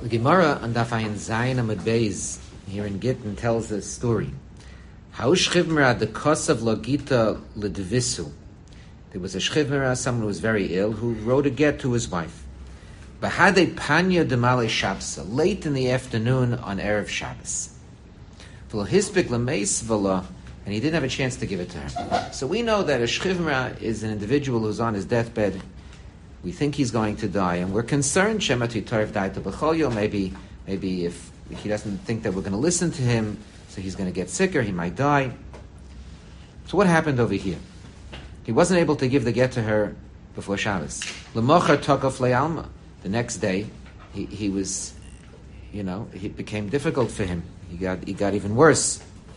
The Gemara on Daf Ayin Zayin Amud Beis here in Gittin tells this story. How Shchivmera the Kosav Logita Ledvisu. There was a Shchivmera, someone who was very ill, who wrote a get to his wife. Bahade Panya Demale Shabsa, late in the afternoon on Erev Shabbos. V'lo hispik l'meis v'lo, and he didn't have a chance to give it to her. So we know that a Shchivmera is an individual who's on his deathbed. We think he's going to die, and we're concerned. Shemati Tarif died to B'cholyo. Maybe if he doesn't think that we're going to listen to him, so he's going to get sicker. He might die. So what happened over here? He wasn't able to give the get to her before Shabbos. L'mochar tokaf le'alma. The next day, he was, it became difficult for him. He got even worse.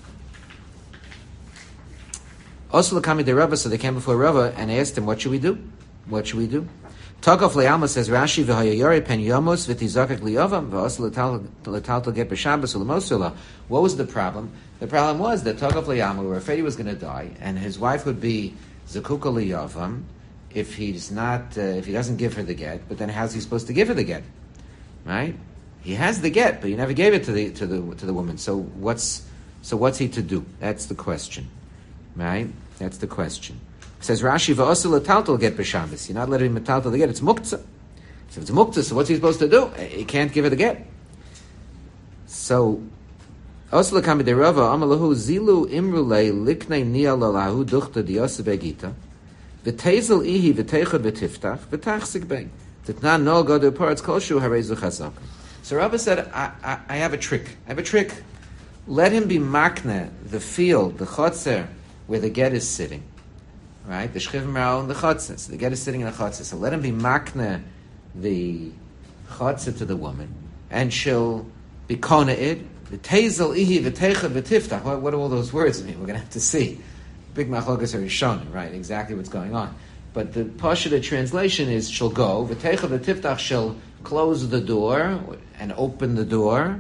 Also, l'kami de Rava, so they came before Rava and asked him, "What should we do? What should we do?" Tokaf le'alma says Rashi v'hayayori pen yomos v'tizakak liyavam v'os l'taltal get b'Shabbos u'lemosula. What was the problem? The problem was that Tokaf le'alma, we were afraid he was going to die, and his wife would be zakuka liyavam if he doesn't give her the get. But then how's he supposed to give her the get? Right? He has the get, but he never gave it to the woman. So what's he to do? That's the question. Right? That's the question. Says Rashi, v'osu l'taltal get b'Shabbos. You're not letting him taltal the get. It's muktzah. So if it's muktzah, so what's he supposed to do? He can't give her the get. So, osu l'kami de Rava, amalahu zilu imrulei liknei niya lalahu duchta diyasa begita, v'tezel ihi v'teichad v'tiftach, v'tachsik beg. T'tnan no godu paratz kolshu harezu chazak. So Rava said, I have a trick. Let him be makne, the field, the chotzer, where the get is sitting. Right? The Shchivmera and the Chotzah. So the get is sitting in the Chotzah. So let him be makne the Chotzah to the woman, and she'll be kona it. The tezel ihi v'teichad v'tiftach. What do all those words mean? We're going to have to see. Big machlokas are shown, right? Exactly what's going on. But the Pashut translation is she'll go. V'teichad v'tiftach, she'll close the door and open the door,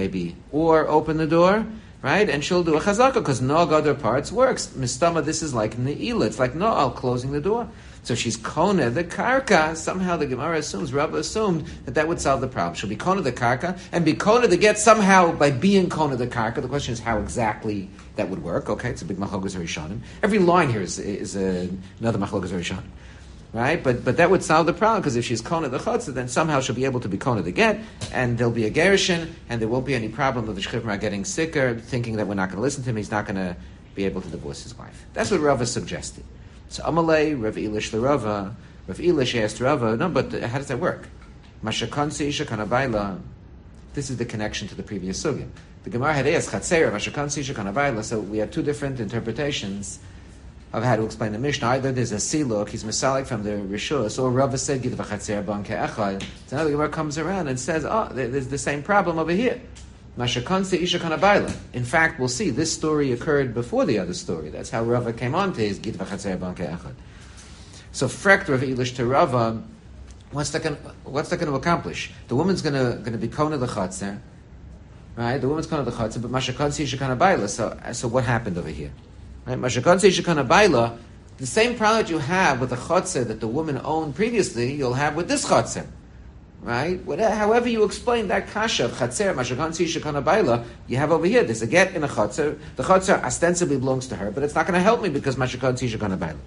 or open the door. Right? And she'll do a chazaka, because no other parts works. Mistama, this is like ne'ilah. It's like No'al closing the door. So she's kona the karka. Somehow the Gemara assumes, Rabba assumed, that would solve the problem. She'll be kona the karka, and be kona the get somehow by being kona the karka. The question is how exactly that would work. Okay, it's a big machlokas harishanim. Every line here is another machlokas harishanim. Right? But that would solve the problem, because if she's kona the chotzer, then somehow she'll be able to be kona the get, and there'll be a gerushin, and there won't be any problem of the Shchivmera getting sicker, thinking that we're not going to listen to him, he's not going to be able to divorce his wife. That's what Rava suggested. So Amalei, Rav Elish the Rava, Rav Elish asked Rava, no, but how does that work? Mashakansi Isha Kanabaila, this is the connection to the previous sugya. The Gemara had asked, Chatzera, Mashakansi Isha Kanabaila, so we have two different interpretations of how to explain the Mishnah. Either there's a siluk, he's misalik from the Rishus, or Rava said, Gid v'chatzer banke echad. So now the Gemara comes around and says, there's the same problem over here. Mashakanse isha kanabayla. In fact, we'll see, this story occurred before the other story. That's how Rava came on to his Gid v'chatzer banke echad. So frekt Rav Elish to Rava, what's that going to accomplish? The woman's going to be kona the chatzer, right? The woman's kona the chatzer, but Mashakanse isha kanabayla. So what happened over here? Right? The same problem that you have with the chotzer that the woman owned previously, you'll have with this chotzer. Right? However you explain that kasha of chatzer, mashakansi shekana baila, you have over here, there's a get in a chotzer. The chotzer ostensibly belongs to her, but it's not going to help me because mashakansi shekana baila.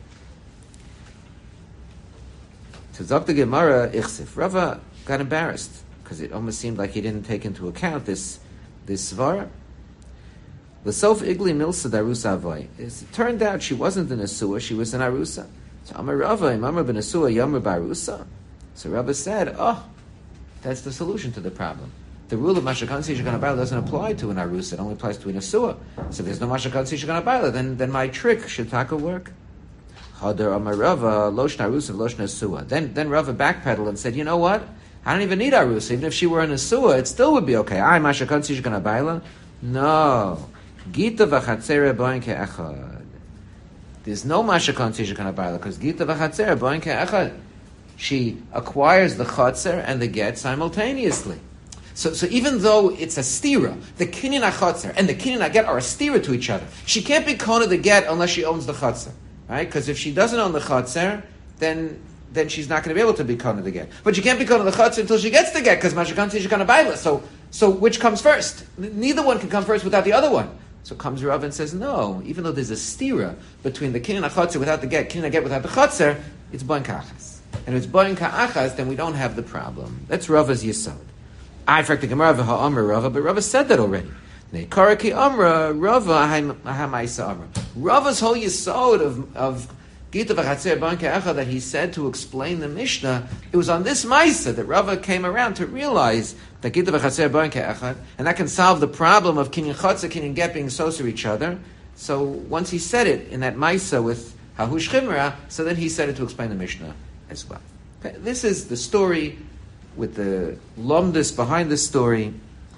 So Dr. Gemara Ichsif, Rava got embarrassed because it almost seemed like he didn't take into account this svara. L'sof igli milsa darusa avoy. It turned out she wasn't an asua, she was an arusa. So Amar Rava, Amar ben asua, Yamar barusa. So Rava said, that's the solution to the problem. The rule of mashakansi shekanabayla doesn't apply to an arusa, it only applies to an asua. So if there's no mashakansi shekanabayla, then my trick should taka work. Hadar Amar Rava, loshna arusa, loshna asua. Then Rava backpedaled and said, you know what? I don't even need arusa. Even if she were an asua, it still would be okay. Mashakansi shekanabayla? No. Gita v'chatzera boin ke'echad. There's no mashakansi shekanabayla because Gita v'chatzera boin ke'echad. She acquires the chotzer and the get simultaneously. So even though it's a stira, the kinyan chotzer and the kinyan get are a stira to each other. She can't be kona the get unless she owns the chotzer, right? Because if she doesn't own the chotzer, then then she's not going to be able to be kona the get. But you can't be kona the chutzner until she gets the get, because mashakan she's going to baila. So which comes first? Neither one can come first without the other one. So comes Rav and says, no, even though there's a stira between the kinyan chutzner without the get, kinyan get without the chutzner, it's boin ka'achas. And if it's boin ka'achas, then we don't have the problem. That's Rava's yesod. I fact the Gemara v'ha'amr Rava, but Rava said that already. Ne'karaki amra Rava ha'maisa amra. Rava's whole yesod of Gita v'chatzer boin ka'achas that he said to explain the Mishnah, it was on this maisa that Rava came around to realize that Gita v'chatzer boin ka'achas, and that can solve the problem of kinyan chutzner, kinyan get being so to each other. So once he said it in that maisa with hahush chimra, so then he said it to explain the Mishnah as well. Okay, this is the story with the lomdus behind the story,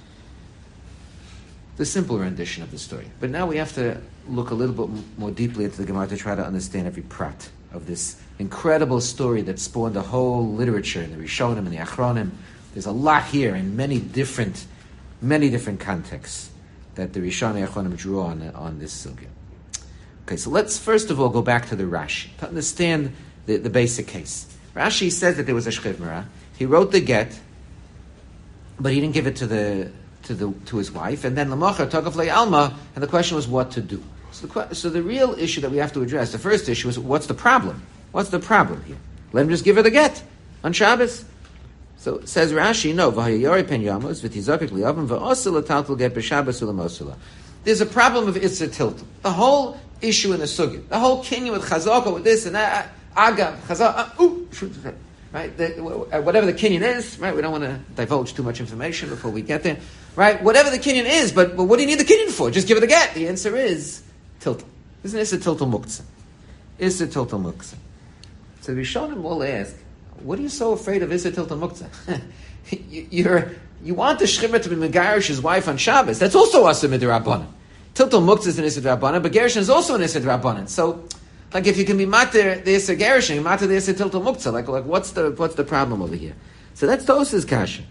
the simple rendition of the story. But now we have to look a little bit more deeply into the Gemara to try to understand every prat of this incredible story that spawned a whole literature in the Rishonim and the Achronim. There's a lot here in many different contexts that the Rishonim and Achronim drew on this sugya. Okay, so let's first of all go back to the Rashi to understand the basic case. Rashi says that there was a shchivmara. He wrote the get, but he didn't give it to his wife. And then Lamocha Togaf Alma, and the question was what to do. So the real issue that we have to address, the first issue is what's the problem? What's the problem here? Let him just give her the get on Shabbos. So it says Rashi, no, v'hayayori pen yamos v'tizakik li'avim v'osila taltal get b'Shabbos u'lamosila. There's a problem of Isser Tiltal. The whole issue in the sugya, the whole kinyan with chazaka, with this and that, agam, chazaka, right? Whatever the kinyan is, right? We don't want to divulge too much information before we get there, right? Whatever the kinyan is, but what do you need the kinyan for? Just give it the get. The answer is tiltal. Isn't Isser Tiltal muktzah? Isser Tiltal muktzah. So the Rishonim will ask, what are you so afraid of Isser Tiltal muktzah? You want the shchimra to be megarish his wife on Shabbos. That's also Asur Midrabanan. Tiltal muktzah is an Isser Drabanan, but Gerushin is also an Isser Drabanan. So, like, if you can be mater the Isser Gerushin, mater the Isser Tiltal muktzah, like what's the problem over here? So that's Tos's kasha.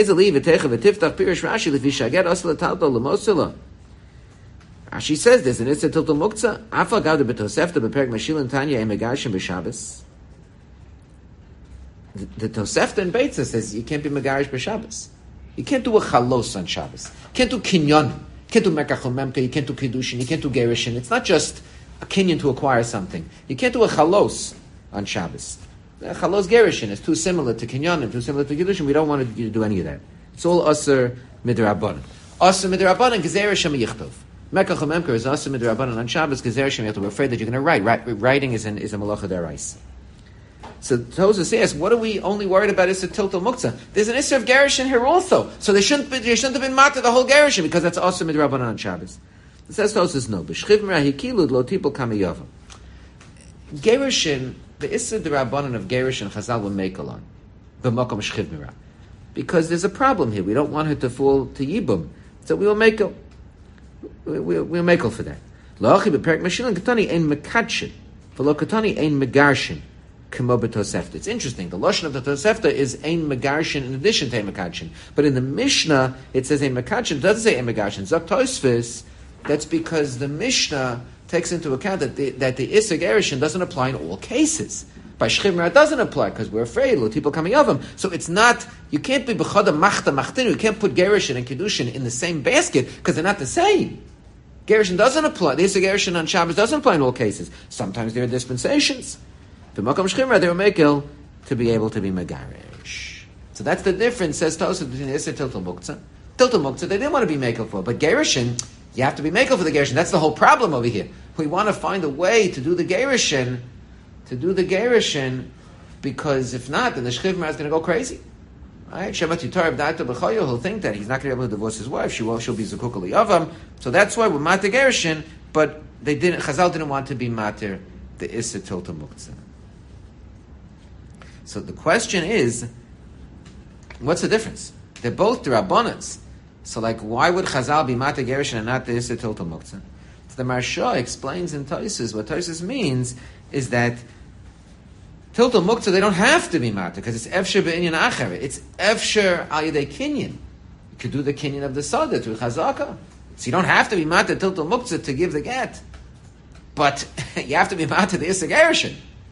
Rashi says this in Isser Tiltal muktzah. Afa gavda b'Tosefta b'Perek Mashil Tanya emegarshim b'Shabbos. The Tosefta in Beitza says you can't be megarish b'Shabbos. You can't do a chalos on Shabbos. You can't do kinyon. You can't do mekach memka. You can't do kiddushin. You can't do gerushin. It's not just a kinyon to acquire something. You can't do a chalos on Shabbos. Chalos gerushin is too similar to kinyonim, too similar to kiddushin. We don't want to do any of that. It's all Asur Midrabanan. Asur Midrabanan gezer shem yichtov. Mekach memka is Asur Midrabanan on Shabbos gezer shem yichtov. We're afraid that you're going to write. Writing is a malacha deraisa. So Tosa says, what are we only worried about Isser Tiltal muktzah? There's an Isser of Gerushin here also. So they shouldn't have been matter the whole Gerushin because that's also Midrabanan on Shabbos. It says Tosa's no. B'shchiv merahikilud lo tipol kamiyava. Gerushin, the Isser Drabanan of Gerushin Chazal will make alon. B'makom shchiv merah. Because there's a problem here. We don't want her to fall to Yibum. So we will make her. We'll make her for that. La'achi b'perek Mashilin katani ein mekadshin. V'lo katani ein megarshin. It's interesting. The lashon of the Tosefta is ein megarshin in addition to ein mekadshin. But in the Mishnah, it says ein mekadshin. It doesn't say ein megarshin. Zok Tosfos, that's because the Mishnah takes into account that the Isser Gerushin doesn't apply in all cases. By Shchimra, it doesn't apply because we're afraid lo people coming of them. So it's not. You can't be b'chada machta machtinu. You can't put Gerushin and Kiddushin in the same basket because they're not the same. Gerushin doesn't apply. The Isser Gerushin on Shabbos doesn't apply in all cases. Sometimes there are dispensations. The Makom Shchimra, they were makel to be able to be megarish. So that's the difference, says Tosaf, between Isser Tiltal muktzah. Tiltal muktzah, they didn't want to be makel for, but Gerushin, you have to be makel for the Gerushin. That's the whole problem over here. We want to find a way to do the Gerushin, because if not, then the Shchivmar is going to go crazy. Right? Shemat Yitar B'Da'ato B'Choyo, he'll think that he's not going to be able to divorce his wife. She'll be Zukuk Liyavam. So that's why we're mater Gerushin, but Chazal didn't want to be mater the Isser Tiltal muktzah. So the question is, what's the difference? They're both D'Rabbanans. So why would Chazal be Mata Gerushin and not the Isser Tiltal muktzah? So the Maharsha explains in Tosfos, what Tosfos means is that Tiltal muktzah, they don't have to be Mata, because it's Efsher Be'inyan Acher. It's Efsher Al Yedei Kinyan. You could do the Kinyan of the Sada through Chazaka. So you don't have to be Mata Tiltal muktzah to give the get. But you have to be Mata the Isser Gerushin.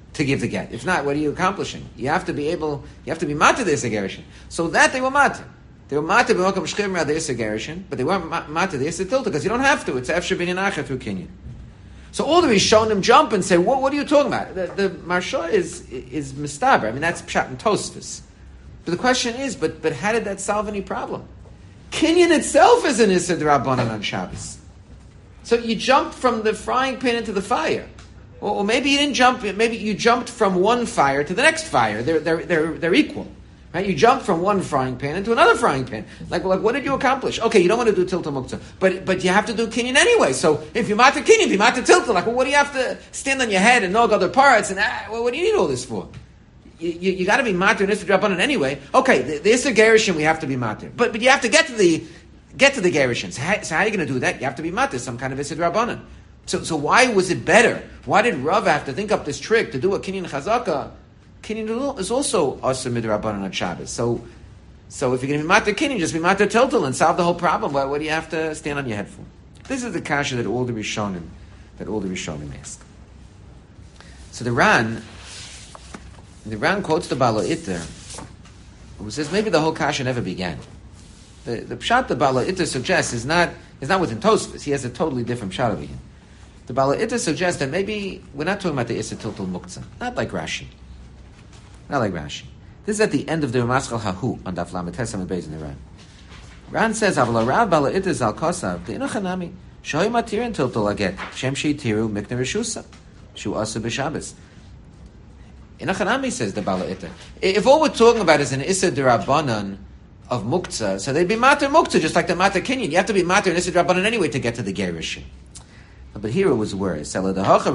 to give the get. If not, what are you accomplishing? You have to be matir the Isser Gerushin. So that they were matir. They were matir b'mokom shchivim the Isser Gerushin, but they weren't matir the Isser Tilta, because you don't have to. It's Efshar Binyan Acher through Kinyan. So all the Rishonim jump and say, what are you talking about? The Marsha is mistaber. I mean, that's Pshat and Tosfos. But the question is, but how did that solve any problem? Kinyan itself is an Isser D'Rabbanan on Shabbos. So you jumped from the frying pan into the fire. Or maybe you didn't jump, maybe you jumped from one fire to the next fire. They're equal. Right? You jumped from one frying pan into another frying pan. Like what did you accomplish? Okay, you don't want to do tilta muktzah, but you have to do kinyan anyway. So if you matter kinyan, if you matter tilta, like what do you have to stand on your head and nog other parts? And what do you need all this for? You got to be matter and Isser D'Rabbanan anyway. Okay, the Isser Gerushin we have to be matter, but you have to get to the Gerushin. So how are you going to do that? You have to be matter, some kind of Isser D'Rabbanan. So why was it better? Why did Rav have to think up this trick to do a kinyan chazaka? Kinyan is also Asur Midrabanan on Shabbos. So if you're going to be matir kinyan, just be matir tiltal and solve the whole problem. What do you have to stand on your head for? This is the kasha that all the Rishonim ask. So the Ran quotes the Bala Itter, who says maybe the whole kasha never began. The pshat the Bala Itter suggests is not within Tosfos. He has a totally different pshat over here. The Bala Itter suggests that maybe we're not talking about the Isser Tiltal Muktzah, not like Rashi. This is at the end of the Ramaschal Hahu on Daf Lamed Tesam and Beis in the Ran. Ran says, "Aval Rav Bala Itter Zal Kosav De'inochanami Shoy Matirin Tiltal Aget Shem Sheitiru Mikne Reshusa Shu Asur B'Shabbos." Inochanami, says the Bala Itter. If all we're talking about is an Isser D'Rabbanan of Muktzah, so they'd be Matir Muktzah just like the Matir Kinyan. You have to be Matir and Isser D'Rabbanan anyway to get to the Gerushin. But here it was worse. The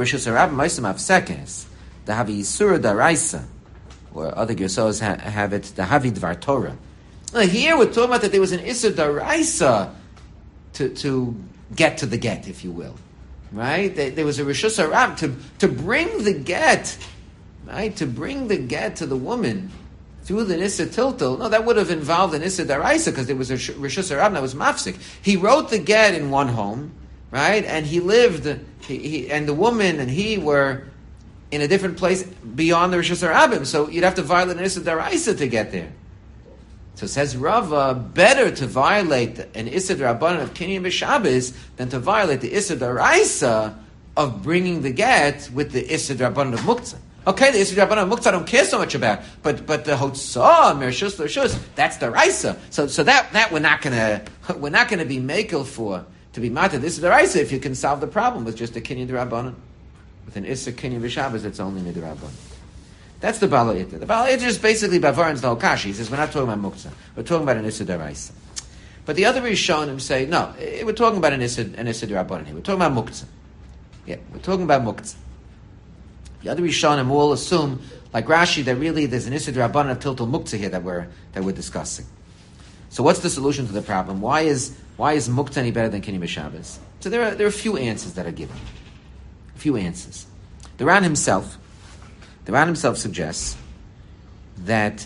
Havi Yisura Daraisa, or other Gersos have it, the Havi Dvar Torah. Here we're talking about that there was an Isur Daraisa to get to the get, if you will. Right? There was a Rishus Harab to bring the get, right? To bring the get to the woman through the Isser Tiltal. No, that would have involved an Isur Daraisa because there was a Rishus Harab that was mafsik. He wrote the get in one home, right? And he lived, and the woman and he were in a different place beyond the Rishus Harabim. So you'd have to violate an Isser Daraisa to get there. So says Rava, better to violate an Isser D'Rabbanan of Kinyan B'Shabbos than to violate the Isser Daraisa of bringing the get with the Isser D'Rabbanan of Muktzah. Okay, the Isser D'Rabbanan of Muktzah I don't care so much about, but the Hotzah, Mershus L'Rishus, that's the Raisa. So that we're not gonna be makel for to be matir the Isser Daraisa if you can solve the problem with just a Kinyan D'Rabbanan. With an Isser Kinyan B'Shabbos, it's only Midrabbanan. That's the Bala Itter. The Bala Itter is basically Bavarans the whole Kashi. He says, we're not talking about Muktzah. We're talking about an Isser Daraisa. But the other Rishonim say, no, we're talking about an Isser D'Rabbanan here. We're talking about Muktzah. Yeah, we're talking about Muktzah. The other Rishonim all assume, like Rashi, that really there's an Isser D'Rabbanan of Tiltal Muktzah here that we're discussing. So what's the solution to the problem? Why is Muktzah any better than Kinyan B'Shabbos? So there are a few answers that are given. A few answers. The Ran himself suggests that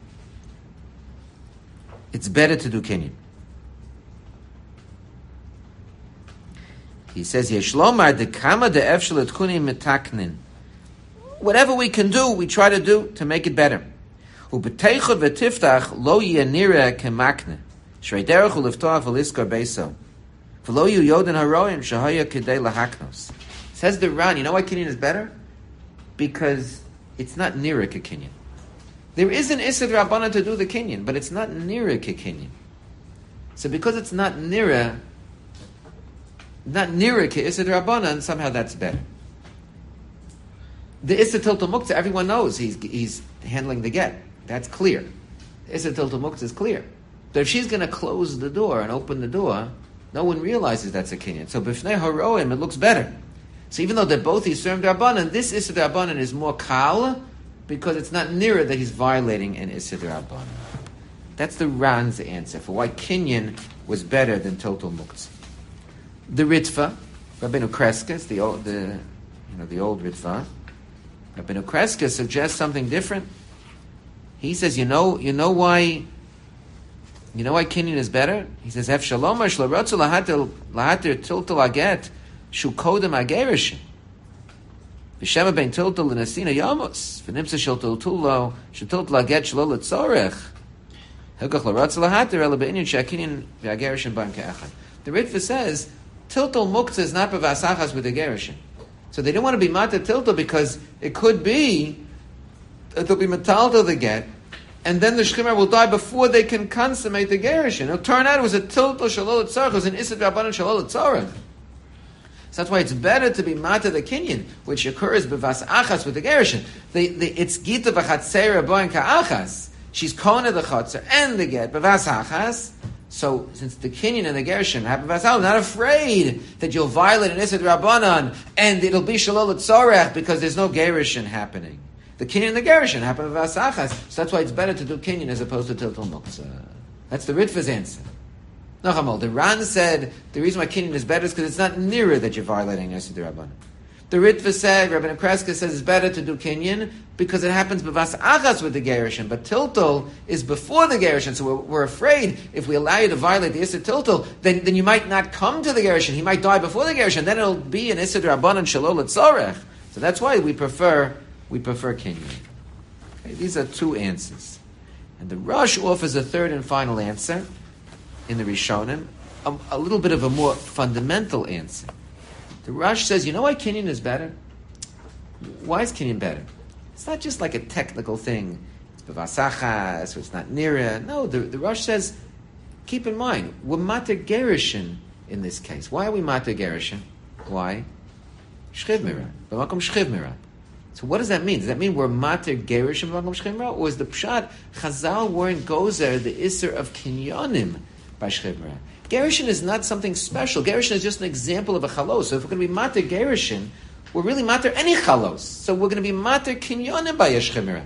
it's better to do Kinyan. He says, Yeshlomar dekama de'efshel et kunim metaknin. Whatever we can do, we try to do to make it better. Ubeteichot v'tiftach lo yenira kemakne. Shrei derech u'liftoach v'liskar beiso. V'lo yu yoden haroim shahaya kedei lahaknos. Says the Ran, you know why Kinyan is better? Because it's not nira Kinyan. There is an Isser D'Rabbanan to do the Kinyan, but it's not nira Kinyan. So because it's not nira Isser D'Rabbanan, somehow that's better. The Isser Tiltal Muktzah, everyone knows he's handling the get. That's clear. Isser Tiltal Muktzah is clear. But if she's going to close the door and open the door, no one realizes that's a Kinyan. So B'fnei Haroim, it looks better. So even though they're both Yisurim D'Rabbanan, this Isser D'Rabbanan is more kal because it's not nearer that he's violating an Isser D'Rabbanan. That's the Ran's answer for why Kinyan was better than Total Muktzah. The Ritva, Rabbeinu Kreskes, the old Ritva, Rabbeinu Kreskes suggests something different. He says, you know why Kinyan is better? He says, Ef Shalom Lahatir Tiltal Aget. Shukodem Agerishim. V'shema ben tiltul l'nesina yamos. V'nimsa shel tiltulo, shetiltul aget shelo l'tzorech. Hilkach l'ratz l'hater, ela be'inyan she'akinyan v'agerishin ban ke'echad. The Ritva says, tiltul muktzah is not b'vasachas with the gerishin. So they don't want to be matar tiltul because it could be that they'll be metaltal the get, and then the shchimar will die before they can consummate the gerishin. It'll turn out it was a tiltul shalol tzarech, it was an isad rabbanan shalol tzarech. So that's why it's better to be matar the kinyan, which occurs b'vas achas with the gerishin. It's gita v'chatzera boin ka'achas. She's kona the chatzer and the get b'vas achas. So, since the kinyan and the gerishin happen b'vas achas, I'm not afraid that you'll violate an isad rabbanan and it'll be shalol tzarech because there's no gerishin happening. The kinyan and the gerishin happen b'vas achas, so that's why it's better to do kinyan as opposed to tiltul muktzah. That's the Ritva's answer. Nachamol, the Ran said the reason why kinyan is better is because it's not nearer that you're violating Yosef Rabbanan. The Ritva said, Rabbi Nekraska says it's better to do kinyan because it happens b'vas achas with the gerishin, but tiltul is before the gerishin, so we're afraid if we allow you to violate the Isser tiltul, then you might not come to the gerishin, he might die before the gerishin, then it'll be an Isser Rabbanan shalol tzorech. So that's why we prefer kinyan. Okay, these are two answers. And the Rosh offers a third and final answer in the Rishonim, a little bit of a more fundamental answer. The Rosh says, you know why kinyan is better? Why is kinyan better? It's not just like a technical thing. It's b'vasachas, so it's not nira. No, the Rosh says, keep in mind, we're mater gerishin in this case. Why are we mater gerishin? Why? Shchiv mira. B'makom shchiv mira. So what does that mean? Does that mean we're mater gerishin b'makom shchiv mira? Or is the pshat, Chazal weren't gozer the isser of kinyanim by shchiv mira? Gerishin is not something special. Gerishin is just an example of a chalos. So if we're going to be mater gerishin, we're really mater any chalos. So we're going to be mater kinyonim by Yesh Chemira.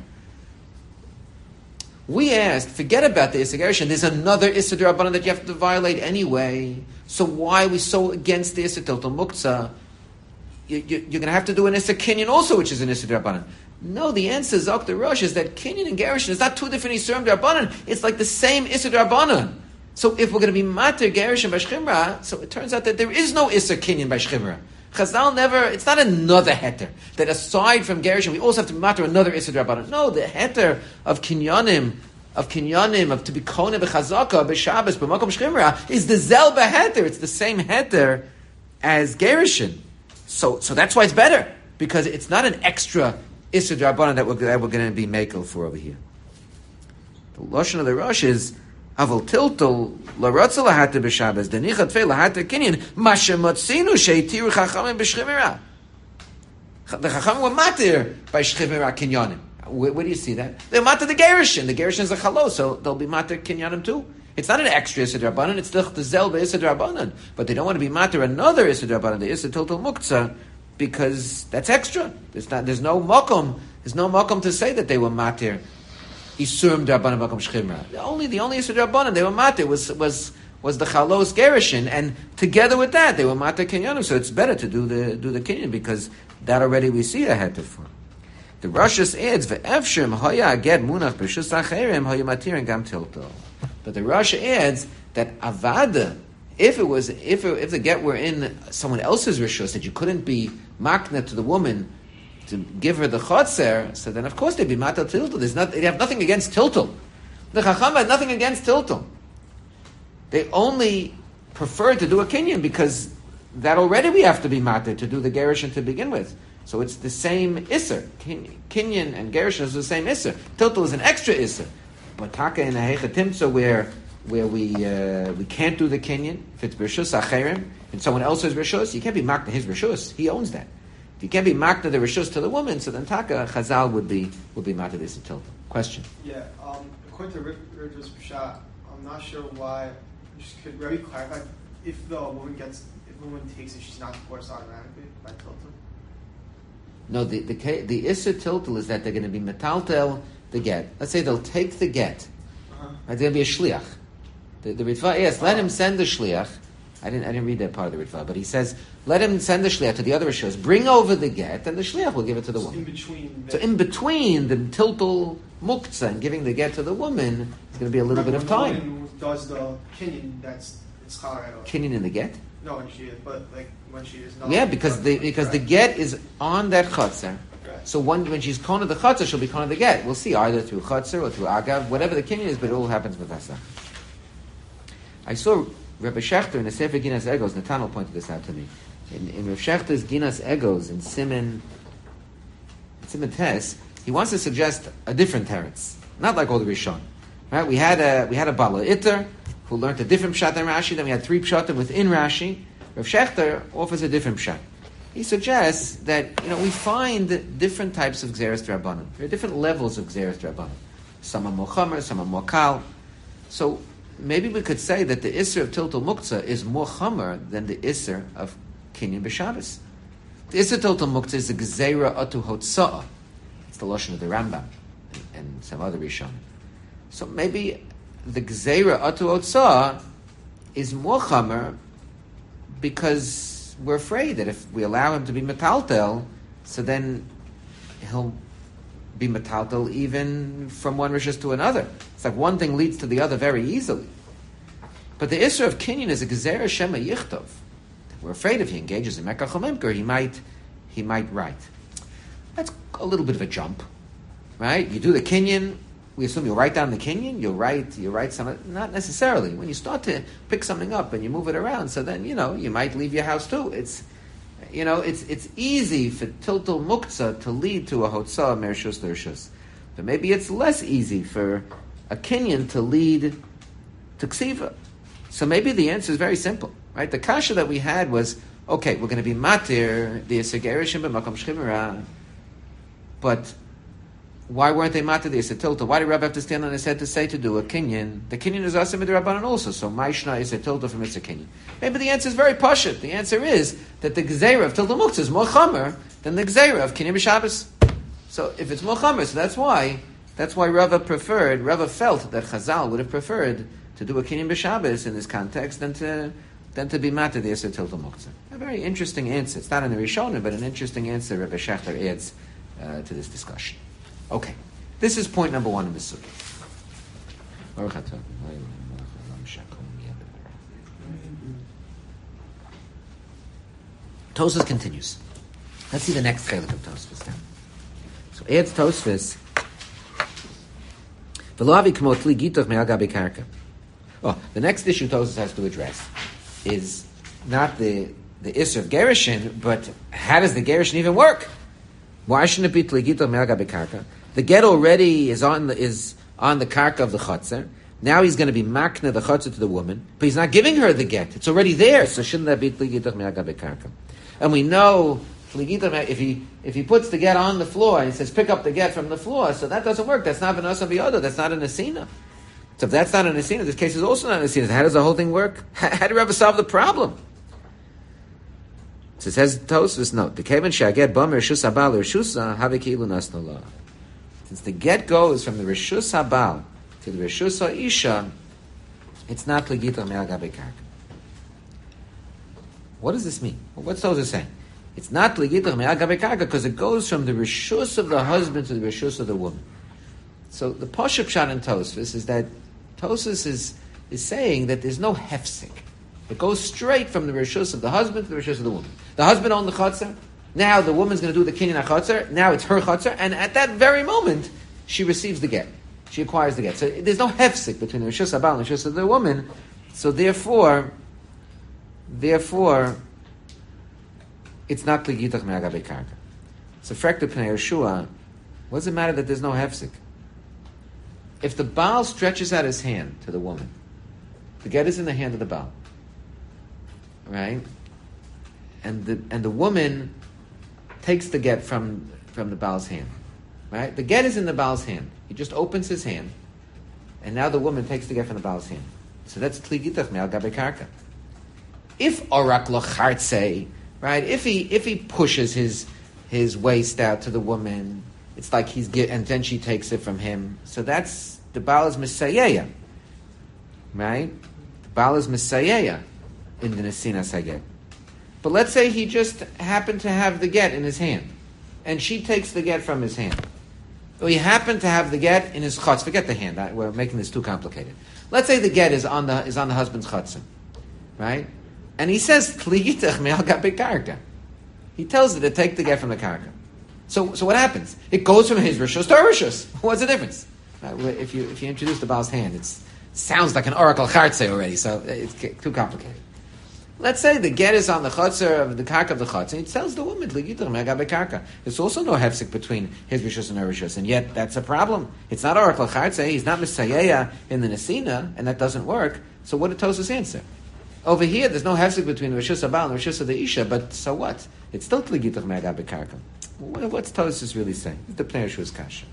We asked, forget about the Issa gerishin. There's another Issa D'Rabbanan that you have to violate anyway. So why are we so against the Issa Tiltul Muktzah? You're going to have to do an Issa Kinyan also, which is an Issa D'Rabbanan. No, the answer, Zok the Rosh, is that Kinyan and gerishin is not two different Isurim D'Rabbanan. It's like the same Issa D'Rabbanan. So if we're going to be mater gerishin by shchimra, so it turns out that there is no isser kinyan by shchimra. Chazal never, it's not another heter, that aside from gerishin, we also have to mater another isser d'Rabbanan. No, the heter of kinyanim, to be kone b'chazaka, b'shabbos, b'makom shchimra, is the zel b'heter. It's the same heter as gerishin. So that's why it's better, because it's not an extra isser d'Rabbanan that we're going to be makel for over here. The lashon of the Rosh is, Aval tiltul laratza lahata b'Shabbos denicha tfei lahata kinyan masha matzinu sheitiru chachamim b'shchimira. The chachamim were matir by shchimira kinyanim. Where do you see that? They're matir the gerishin. The gerishin is a chalos, so they'll be matir kinyanim too. It's not an extra Issa D'Rabbanan, it's the zel be'Issa D'Rabbanan. But they don't want to be matir another Issa D'Rabbanan, the Issa Tiltul Muktzah, because that's extra. There's no makom to say that they were matir Isurim D'Rabbanan Makom Shchimra. The only Isurim D'Rabbanan they were matir was the Chalos Gerishin, and together with that they were matir Kinyanim. So it's better to do the Kinyan because that already we see a heter for. The Rosh adds ve'efshim hoya aged munach b'shus acherim hoya matirin gam tilto. But the Rosh adds that avada, if the get were in someone else's rishus, that you couldn't be makna to the woman to give her the chotzer, so then of course they'd be matal tiltul. They have nothing against tiltul. The Chacham had nothing against tiltul. They only prefer to do a kinyan because that already we have to be matal to do the gerishin to begin with. So it's the same isser. Kinyan and gerishin is the same isser. Tiltul is an extra isser. But taka in a heicha timtza where we can't do the kinyan, if it's rishus acherim, and someone else's rishus, you can't be makna his rishus. He owns that. If you can't be makna the rishus to the woman, so then taka chazal would be makna this tiltul. Question. Yeah, according to Ritva's Pshat, I'm not sure why. Could Rebbe clarify if the woman takes it, she's not divorced automatically by tiltul? No, the isser tiltul is that they're going to be metaltel the get. Let's say they'll take the get. Right, they're going to be a shliach. The Ritva, yes, let him send the shliach. I didn't read that part of the Ritva, but he says, let him send the shliach to the other rishos, bring over the get, and the shliach will give it to the woman. In between the tiltul muktzah and giving the get to the woman, it's going to be a little bit of time. Does the kinyan, it's chal. Kinyan in the get? No, when she is, but like when she is not. Yeah, because the get is on that chutzner. Right. So when she's kona the chutzner, she'll be kona the get. We'll see either through chutzner or through agav, whatever the kinyan is, but it all happens with Asa. I saw Rabbi Shechter in the Sefer Ginas Egos. Nathaniel pointed this out to me. In Rabbi Shechter's Ginas Egos in Siman Tes, he wants to suggest a different teretz, not like all the Rishon. Right? We had a Bala Itter who learned a different pshat than Rashi. Then we had 3 pshatim within Rashi. Rav Shechter offers a different pshat. He suggests that we find different types of Gzeres Drabanan. There are different levels of Gzeres Drabanan. Some are more chamer, some are more kal. So maybe we could say that the Isser of Tiltul Muktzah is more chamer than the Isser of Kinyan B'Shabbos. The Isser Tiltul Muktzah is the Gzeira Atu Hotza'ah. It's the Lashon of the Rambam and some other Rishon. So maybe the Gzeira Atu Hotza'ah is more chamer because we're afraid that if we allow him to be metaltel, so then he'll be metaltel even from one rishus to another. It's like one thing leads to the other very easily. But the Isra of Kinyan is a Gezerah Shema Yichtov. We're afraid if he engages in Mekach HaMimker, he might write. That's a little bit of a jump, right? You do the Kinyan, we assume you'll write down the Kinyan, you'll write some, not necessarily. When you start to pick something up and you move it around, so then, you might leave your house too. It's easy for Tiltul Muktzah to lead to a Hotzah Mershus Lershus. But maybe it's less easy for a Kinyan to lead to Ksiva. So maybe the answer is very simple, right? The kasha that we had was, okay, we're going to be matir, the Yisr Gerishim b'makom shchimera, but why weren't they matir the Yisr Tilta? Why did Rabbi have to stand on his head to say to do a Kinyan? The Kinyan is Asim Rabbanan also, so Maishna Yisr Tilta from Yisr Kinyan. Maybe the answer is very pashut. The answer is that the Gzeira of Tilta Muktzah is more chamer than the Gzeira of Kinyan B'Shabbos. So if it's more chamer, so that's why Rava felt that Chazal would have preferred to do a Kinyan B'Shabbos in this context than to be matir the Yisr Tilta Muktzah. A very interesting answer. It's not in the Rishonim, but an interesting answer Rabbi Shechter adds to this discussion. Okay, this is point number 1 in the Sukkah. Tosfos continues. Let's see the next chelik of Tosfos now. So adds Tosfos. The next issue Tosfos has to address is not the Isser of Gerushin, but how does the Gerushin even work? Why shouldn't it be Tligito Me'al Gabi Karka? The get already is on the karka of the chotzer. Now he's going to be makna the chotzer to the woman, but he's not giving her the get. It's already there, so shouldn't that be Tligito Me'al Gabi Karka? And we know if he puts the get on the floor and he says pick up the get from the floor, so that doesn't work. That's not v'nasa v'yoda. That's not an asina. So if that's not an asina, this case is also not an asina. So how does the whole thing work? How do we ever solve the problem? So it says Tosfos note the kevin shaget bam reshus habal reshusa havikilu nasnala. Since the get goes from the reshus habal to the reshus ha'isha, it's not legita me'al gabi karka. What does this mean? What's Tosfos saying? It's not legita me'al gabi karka because it goes from the reshus of the husband to the reshus of the woman. So the pashup pshat in Tosfos is that Tosfos is saying that there's no hefsek. It goes straight from the reshus of the husband to the reshus of the woman. The husband owned the chutzner. Now the woman's going to do the kinyan chutzner. Now it's her chutzner, and at that very moment she receives the get. She acquires the get. So there's no hefsek between the reshus habal and the reshus of the woman. So therefore, it's not ligitach me'al gabi karka. So frekta pnei Yeshua, what does it matter that there's no hefsek? If the Baal stretches out his hand to the woman, the get is in the hand of the Baal, right? And the woman takes the get from the Baal's hand, right? The get is in the Baal's hand. He just opens his hand, and now the woman takes the get from the Baal's hand. So that's tligitach me'al gabi karka. If orak lochartze, right? If he pushes his waist out to the woman, it's like and then she takes it from him. So that's the Baal is Messiah, right? The Baal is Messiah in the Nesinas HaGet. But let's say he just happened to have the get in his hand, and she takes the get from his hand. Or he happened to have the get in his chutz. Forget the hand. We're making this too complicated. Let's say the get is on the husband's chutzim, right? And he says, Tligitach me'al gabe karka. He tells her to take the get from the karka. So what happens? It goes from his rishus to her rishus. What's the difference? If you introduce the Baal's hand, it sounds like an oracle chartze already, so it's too complicated. Let's say the get is on the chotzer of the karka of the chotzer, and it tells the woman, Tligitach me'al gabe karka. There's also no hefsek between his rishus and her rishus, and yet that's a problem. It's not oracle chartze, he's not misayeya in the nesina, and that doesn't work. So what did Tosfos answer? Over here, there's no hefsek between rishus Baal and rishus of the isha, but so what? It's still Tligitach me'al gabe karka. What's Tosfos really saying? The Pnei Yeshua's kasha.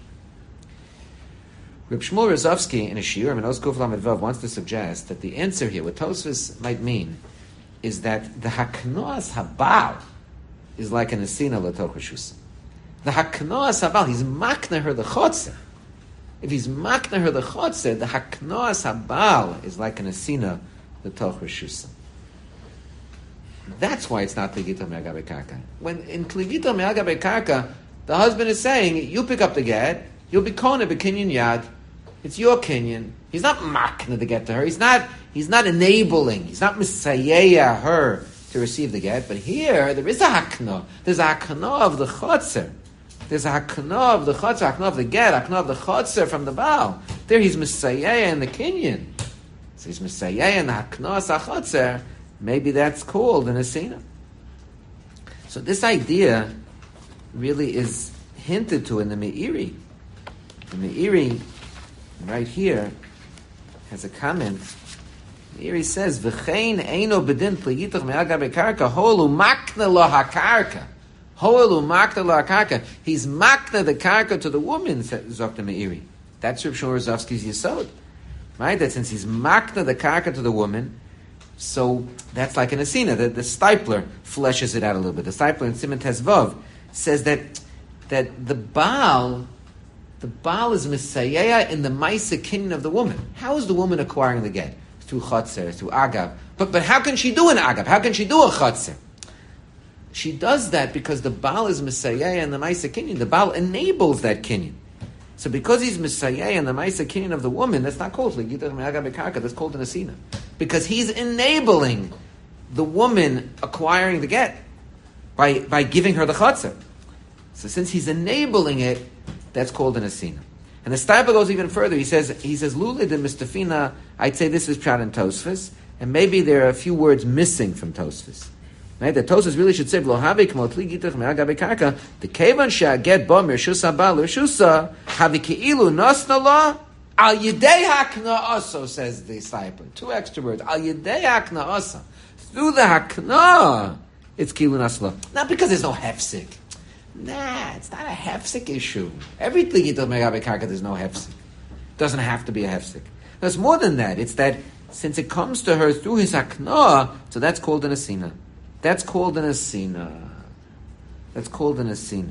Reb Shmuel Rozovsky in a shiur in Oz Kuf Lamed Vav wants to suggest that the answer here, what Tosfos might mean, is that the haknoas habal is like an esina l'toch rishus. The haknoas habal, he's makna her the chotzer. If he's makna her the chotzer, the haknoas habal is like an esina l'toch rishus. That's why it's not Tligitach me'al gabe karka. When in Tligitach me'al gabe karka, the husband is saying, you pick up the get, you'll be kona b'kinyan yad. It's your kinyan. He's not makna the get to her. He's not enabling. He's not misayeya her to receive the get. But here, there is a hakna. There's a hakna of the chotzer. There's a hakna of the chotzer, hakna of the get, hakna of the chotzer from the Baal. There he's misayeya in the kinyan. So he's misayeya in the hakna sa chotzer. Maybe that's called an asina. So this idea really is hinted to in the Meiri. The Meiri, right here, has a comment. Meiri says, "V'chein eino bedin tligitach me'al gabe karka holu makna lo hakarka." Holu makna lo hakarka. He's makna the karka to the woman, says Dr. Meiri. That's Reb Shmuel Rozovsky's yesod, right? That since he's makna the karka to the woman, so that's like an asina. The Stipler fleshes it out a little bit. The Stipler in Siman Tezvav says that the Baal is misayeya in the ma'isa kinyan of the woman. How is the woman acquiring the get? Through chotzer, through agav. But how can she do an agav? How can she do a chotzer? She does that because the Baal is misayeya in the ma'isa kinyan. The Baal enables that kinyan. So because he's misayeya in the ma'isa kinyan of the woman, that's not called Tligitach me'al gabe karka. That's called an asina. Because he's enabling the woman acquiring the get by giving her the chotzer. So since he's enabling it, that's called an asina. And the Stipler goes even further. He says Lulid and Mistafina. I'd say this is Pshat and Tosfos, and maybe there are a few words missing from Tosfos. Right? That Tosfos really should say Lo havi k'mo tligitach me'al gabe karka the kevan she'aget bo mirshusa ba l'rshusa havi keilu nosna la al yidei hakna also, says the Stipler. Two extra words. Al yidei hakna also. Through the hakna, it's keilu nosna. Not because there's no hefsek. Nah, it's not a hefsek issue. Everything you do me'al gabe karka, there's no hefsek. Doesn't have to be a hefsek. There's more than that. It's that since it comes to her through his hakna, so that's called an asina. That's called an asina. That's called an asina.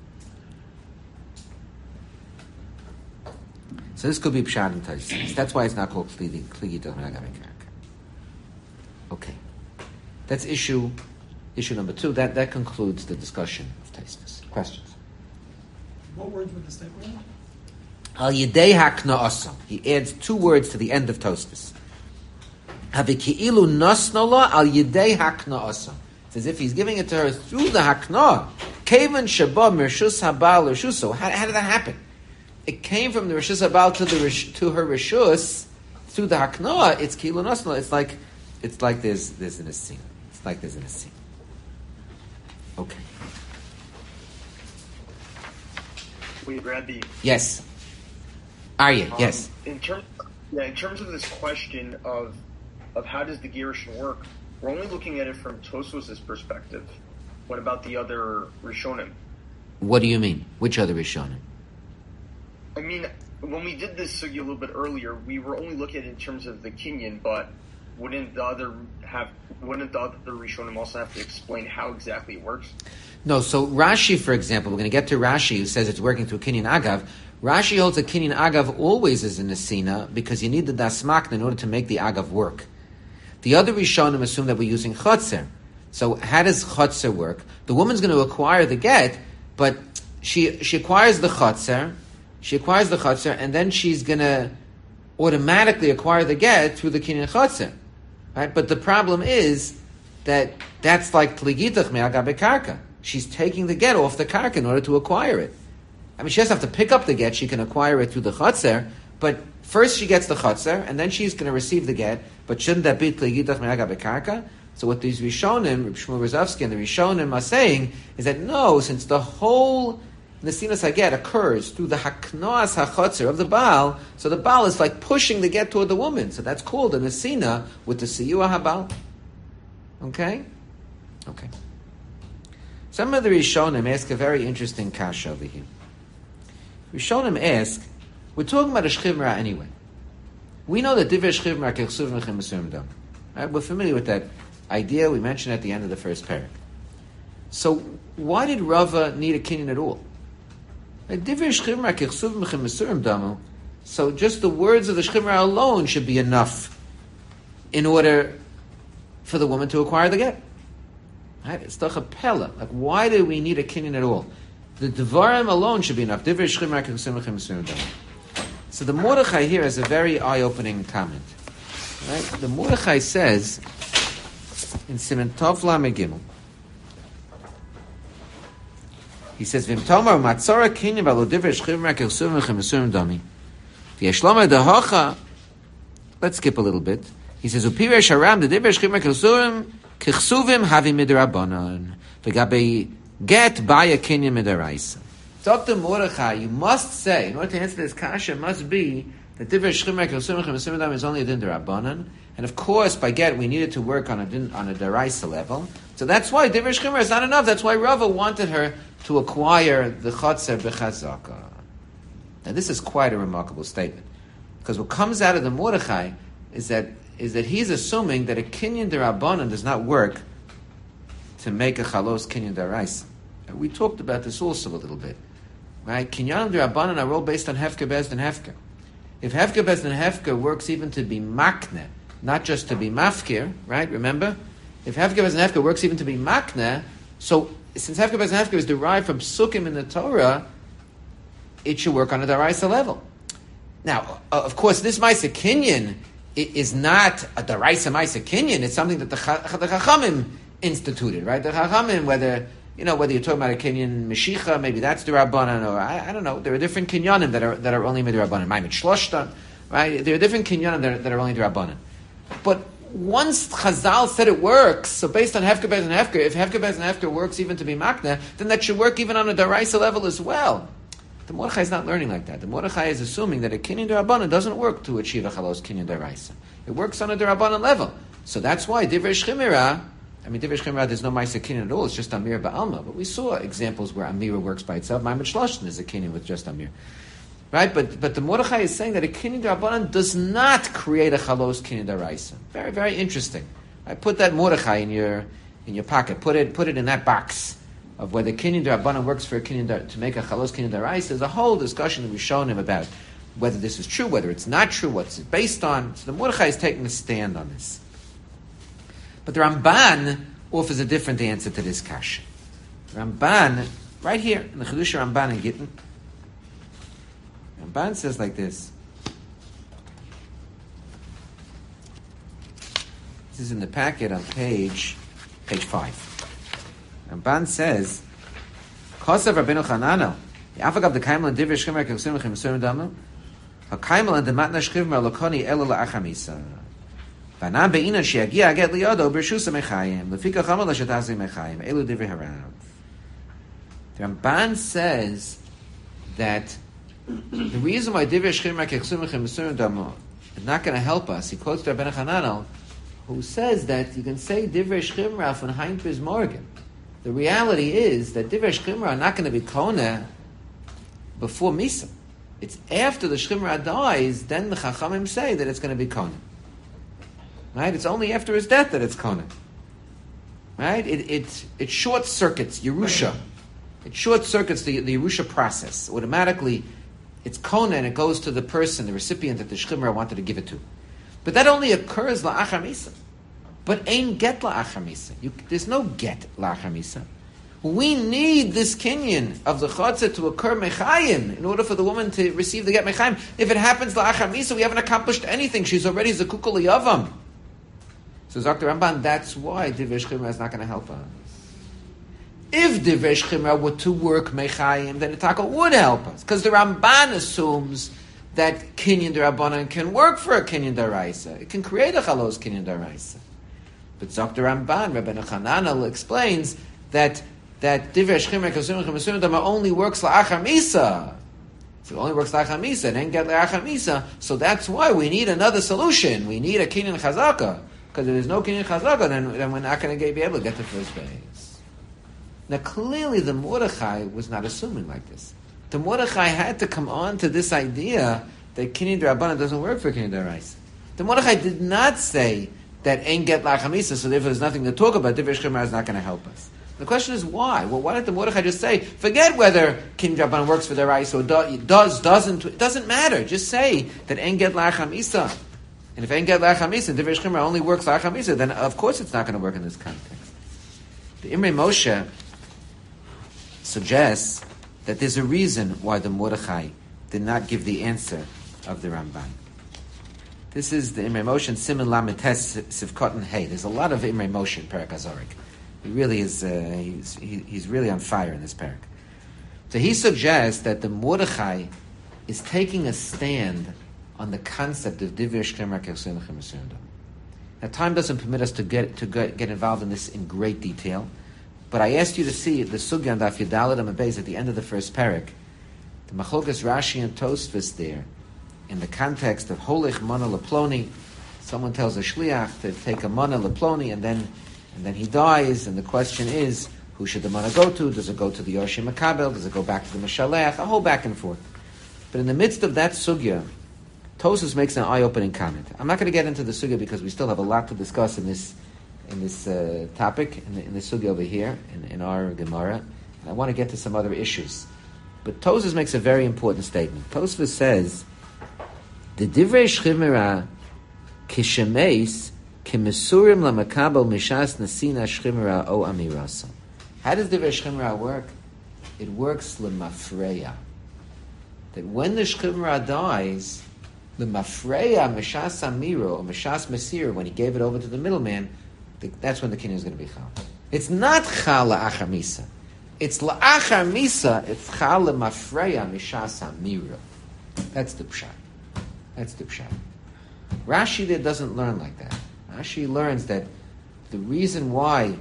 So this could be pshat and Tosfos. That's why it's not called Tligitach me'al gabe karka. Okay, that's issue number 2. That concludes the discussion of Tosfos. Questions? What words would the Stipler add? Al yidei hakna asa. He adds 2 words to the end of Tosfos. Haviki'ilu nasnola al yidei hakna asa. It's as if he's giving it to her through the hakna. Kevan shaba mirshus habal rishuso. How did that happen? It came from the rishus habal to her rishus through the hakna. It's ki'ilu nasnola. It's like there's an asina. It's like there's an asina. Okay. Wait, Rabbi. Yes. Arya, yes. In terms of this question of how does the Gerushin work, we're only looking at it from Tosfos' perspective. What about the other Rishonim? What do you mean? Which other Rishonim? I mean, when we did this sugya a little bit earlier, we were only looking at it in terms of the Kinyan, but wouldn't the other Rishonim also have to explain how exactly it works? No, so Rashi, for example, we're going to get to Rashi, who says it's working through Kinyan Agav. Rashi holds a Kinyan Agav always is an Asina, because you need the Das Makna in order to make the Agav work. The other Rishonim assume that we're using Chotzer. So how does Chotzer work? The woman's going to acquire the get, but she acquires the Chotzer, and then she's going to automatically acquire the get through the Kinyan Chotzer. Right? But the problem is that's like tligitach me'agab karka. She's taking the get off the karka in order to acquire it. I mean, she doesn't have to pick up the get; she can acquire it through the chotzer. But first, she gets the chotzer, and then she's going to receive the get. But shouldn't that be tligitach me'agab karka? So what these Rishonim, Reb Shmuel Rozovsky and the Rishonim are saying is that no, since the whole Nesinas HaGet occurs through the Haknoas HaChotzer of the Baal, so the Baal is like pushing the get toward the woman. So that's called a Nesina with the Siyua HaBaal. Okay? Okay. Some of the Rishonim ask a very interesting kasha over here. Rishonim ask, we're talking about a Shchivra anyway. We know that Divrei Shchivra Kechsuv Mechem Mesurim Dam. Right? We're familiar with that idea we mentioned at the end of the first parak. So why did Rava need a kinyan at all? So just the words of the Shchimra alone should be enough in order for the woman to acquire the get. Right? It's the chapela. Like, why do we need a kinyan at all? The Devarim alone should be enough. So the Mordechai here has a very eye-opening comment. Right? The Mordechai says in Siman Tov Lamed Gimel, he says, "V'imtomar matzara kinyan v'alo divrei shchivra kechsuvim v'chemesurim dami v'yeshloma dahacha." Let's skip a little bit. He says, "Upiresh haram the divrei shchivra kechsuvim havi midrabanan v'gabei get baya kinyan midaraisa." Dr. Mordechai, you must say, in order to answer this kasha, must be that divrei shchivra kechsuvim v'chemesurim dami is only a din derabanan, and of course, by get we needed to work on a deraisa level. So that's why divrei shchivra is not enough. That's why Rava wanted her to acquire the chotzer b'chazaka. Now this is quite a remarkable statement, because what comes out of the Mordechai is that he's assuming that a kinyan derabanan does not work to make a chalos kinyan deraisa. And we talked about this also a little bit, right? Kinyan derabanan are all based on hefker, bezd, and hefker. If hefker, bezd, and hefker works even to be makne, not just to be mafkir, right? Remember, if hefker, bezd, and hefker works even to be makne, so since hefker, bezd, and hefker is derived from psukim in the Torah, it should work on a daraisa level. Now, of course, this Maisa Kinyan is not a daraisa Maisa Kinyan. It's something that the Chachamim instituted, right? The Chachamim, whether you're talking about a Kinyan Meshicha, maybe that's Derabanan, or I don't know. There are different Kinyanim that are only Midrabanan. Maimed Shloshta, right? There are different Kinyanim that are only Derabanan. But once Chazal said it works, so based on Hefker, Bez, and Hefker, if Hefker, Bez, and Hefker works even to be Makna, then that should work even on a Daraisa level as well. The Mordechai is not learning like that. The Mordechai is assuming that a Kinyan Derabanan doesn't work to achieve a Chalos Kinyan Daraisa. It works on a Derabanan level. So that's why Divrei Shchimira, there's no Maisa Kinyan at all, it's just Amir Ba'alma. But we saw examples where Amira works by itself. Maimed Shloshtan is a Kinyan with just Amir. Right, but the Mordechai is saying that a Kinyan Derabanan does not create a Chalos Kinyan Daraisa. Very, very interesting. I put that Mordechai in your pocket. Put it in that box of whether Kinyan Derabanan works for a Kinyan to make a Chalos Kinyan Daraisa. There's a whole discussion that we've shown him about whether this is true, whether it's not true, what's it based on. So the Mordechai is taking a stand on this. But the Ramban offers a different answer to this kasha. Ramban, right here in the Chedush Ramban in Gittin, Ramban says like this. This is in the packet on page 5. Ramban says, Kosav Rabbeinu Chananel, Yafagav the Kaimel and Divrei Shchimra Kevsim Lechem Surim Damu, HaKaimel and the Matna Shchivra Lokoni Elo La'achamisa. Vanam Be'inan Sheyagia Aget Liyodo B'Shusa Mechayim, Lefika Chamel L'Shatasi Mechayim, Elu Divrei Harav. The Ramban says that the reason why Divrei Shchimra Kevsim Lechem Surim Damu is not going to help us, he quotes Rabbeinu Chananel, who says that you can say Divrei Shchimra von Haint bis Morgen. The reality is that Divrei Shchimra are not going to be Kona before Misa. It's after the Shchimra dies, then the Chachamim say that it's going to be Kona. Right? It's only after his death that it's Kona. Right? It short circuits Yerusha. It short circuits the Yerusha process. Automatically, it's Kona and it goes to the person, the recipient that the Shchimra wanted to give it to. But that only occurs la'achar misa. But ain't get la'achar misa. There's no get la'achar misa. We need this kinyan of the chotzah to occur mechayim in order for the woman to receive the get mechayim. If it happens la'achar misa, we haven't accomplished anything. She's already zakukah liyavam. So Dr. Ramban, that's why Divrei Shchimra is not going to help us. If Divrei Shchimra were to work Mechayim, then the Taka would help us. Because the Ramban assumes that Kinyan D'Rabbanan can work for a Kinyan D'Oraisa. It can create a Chalos Kinyan D'Oraisa. But Dr. Ramban, Rabbi Nachananel, explains that Divrei Shchimra Kasum Dama only works La'achar Misa. If it only works La'achar Misa, it ain't get La'achar Misa. So that's why we need another solution. We need a Kinyan Chazaka. Because if there's no Kinyan Chazaka, then we're not going to be able to get to first base. Now clearly the Mordechai was not assuming like this. The Mordechai had to come on to this idea that Kinyan D'Rabbanan doesn't work for Kinyan D'Oraisa. The Mordechai did not say that ain't get La'achar Misa, so therefore there's nothing to talk about. Divrei Shchimra is not going to help us. The question is why? Well, why didn't the Mordechai just say, forget whether Kinyan D'Rabbanan works for D'Oraisa or doesn't, it doesn't matter. Just say that ain't get La'achar Misa. And if ain't get La'achar Misa, and Divrei Shchimra only works La'achar Misa, then of course it's not going to work in this context. The Imrei Moshe suggests that there's a reason why the Mordechai did not give the answer of the Ramban. This is the Imrei Moshe and Siman Lametes Sivkot and Hey. There's a lot of Imrei Moshe in Perek HaZorik. He really is. He's really on fire in this parak. So he suggests that the Mordechai is taking a stand on the concept of Divrei Shchimra K'Chsum Ch'Mesundam. Now, time doesn't permit us to get involved in this in great detail, but I asked you to see the Sugya and Daf Yudalad Amabez at the end of the first parak. The Machlokas Rashi and Tosfos there, in the context of Holich Mana Leploni, someone tells a shliach to take a Mana Leploni, and then he dies, and the question is, who should the Mana go to? Does it go to the Yorshei Makabel? Does it go back to the Meshalech? A whole back and forth. But in the midst of that Sugya, Tosfos makes an eye-opening comment. I'm not going to get into the Sugya because we still have a lot to discuss in this topic, in the Sugya over here, in our Gemara, and I want to get to some other issues. But Tosfos makes a very important statement. Tosfos says, the Divrei Shchimra kishemeis kimesurim lamakabel mishas nasina shchimra o amirasa. How does Divrei Shchimra work? It works lemafreya. That when the Shchimra dies, lemafreya mishas amiro or mishas mesir, when he gave it over to the middleman, that's when the kinyan is going to be chal. It's not chal la'achar misa. It's la'achar misa. It's chal lemafreya mishas amiro. That's the pshat. That's the pshat. Rashi there doesn't learn like that. Rashi learns that the reason why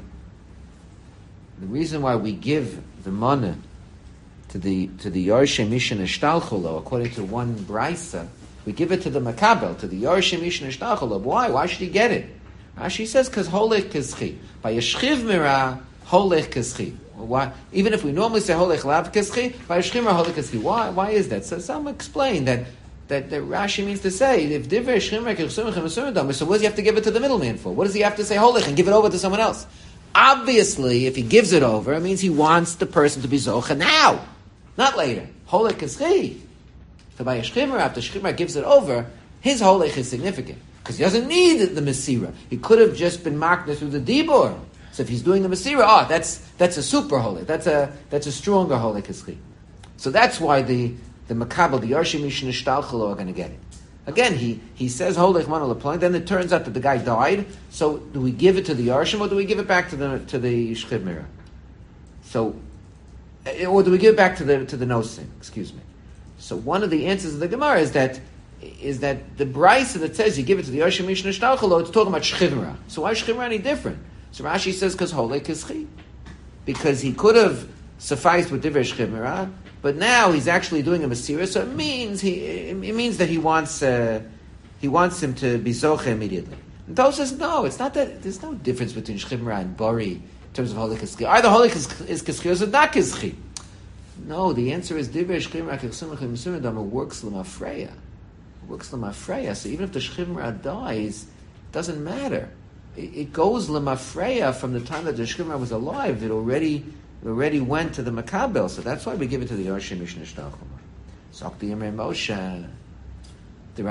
we give the mana to the Yorshei Mishin Eshtalchulo, according to one brisa, we give it to the Makabel, to the Yorshei Mishin Eshtalchulo. Why? Why should he get it? Rashi says, because holech kizchi. By Yeshchiv Mira, holech kizchi. Why? Even if we normally say holech lav kizchi, by Yeshchiv Mira, holech kizchi. Why is that? So some explain that Rashi means to say, if Divrei Shchimra K'Chsum Ch'Mesundam, so what does he have to give it to the middleman for? What does he have to say holech and give it over to someone else? Obviously, if he gives it over, it means he wants the person to be zocha now, not later. Holech kizchi. So by Yeshchiv after Shchimra gives it over, his holech is significant. Because he doesn't need the Mesira. He could have just been makna through the Dibur. So if he's doing the Mesira, that's a super holy. That's a stronger holy kizchi. So that's why the Makabel, the Yorshei Mishin Eshtalchulo are going to get it. Again, he says holech mana leploin. Then it turns out that the guy died. So do we give it to the Yorshim or do we give it back to the Shchiv Mira? So, or do we give it back to the Nosim? Excuse me. So one of the answers of the Gemara is that the brisa that says you give it to the Yorshei Mishin Eshtalchulo, it's talking about Shchiv Mira. So why is Shchiv Mira any different? So Rashi says because holech kizchi, because he could have sufficed with Divrei Shchiv Mira, but now he's actually doing a Mesira, so it means that he wants him to be Zoche immediately. And Tosfos says, no, it's not that, there's no difference between Shchiv Mira and Bari in terms of Holech Kizchi. Either Holech is Kizchi or it's not Kizchi. No, the answer is Divrei Shchiv Mira K'Chsum Ch'Mesundam works L'mafreya. Works L'mafreya, so even if the Shchiv Mira dies, it doesn't matter. It goes L'mafreya from the time that the Shchiv Mira was alive, it already went to the Makabel, so that's why we give it to the Yorshei Mishin Eshtalchulo. So the Imrei Moshe, the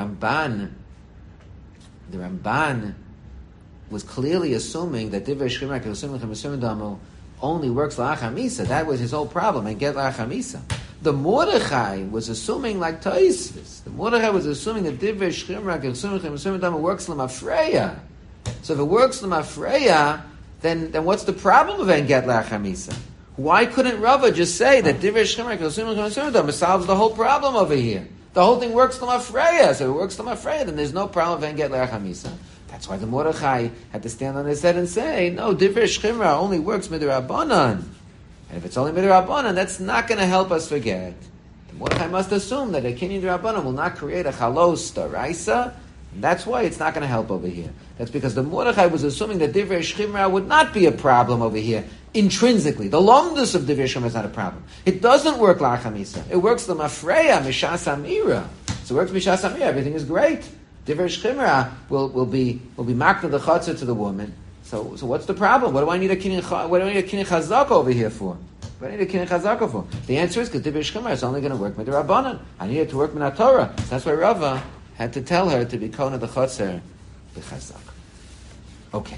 Ramban was clearly assuming that Divrei Shchimra K'Chsum Ch'Mesundam only works la'achar misa. That was his whole problem, and get la'achar misa. The Mordechai was assuming like Tosfos. The Mordechai was assuming that Divrei Shchimra K'Chsum Ch'Mesundam works l'mafreya. So if it works l'mafreya, then what's the problem of en get lachamisa? Why couldn't Rava just say that divrei shchimra solves the whole problem over here? The whole thing works l'mafreya. So if it works l'mafreya, then there's no problem of en get lachamisa. That's why the Mordechai had to stand on his head and say, no, divrei shchimra only works midrabanan. And if it's only midrabanan, that's not going to help us forget. The Mordechai must assume that a kinyan drabanan will not create a chalos daraisa, and that's why it's not going to help over here. That's because the Mordechai was assuming that divrei shchimra would not be a problem over here intrinsically. The lomdus of divrei shchimra is not a problem. It doesn't work lachamisa. It works the mafreya mishas amira. So it works mishas amira. Everything is great. Divrei shchimra will be makna the chatzah to the woman. So what's the problem? What do I need a kinyan chazaka over here for? What do I need a kinyan chazaka for? The answer is because divrei shchimra is only going to work with the rabbanan. I need it to work with the Torah. So that's why Rava had to tell her to be kona the chatzah the chazaka. Okay.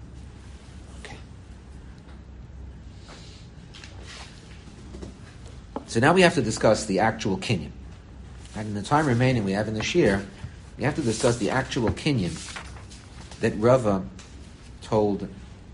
So now we have to discuss the actual kinyan. And in the time remaining we have in the shir, we have to discuss the actual kinyan that Rava told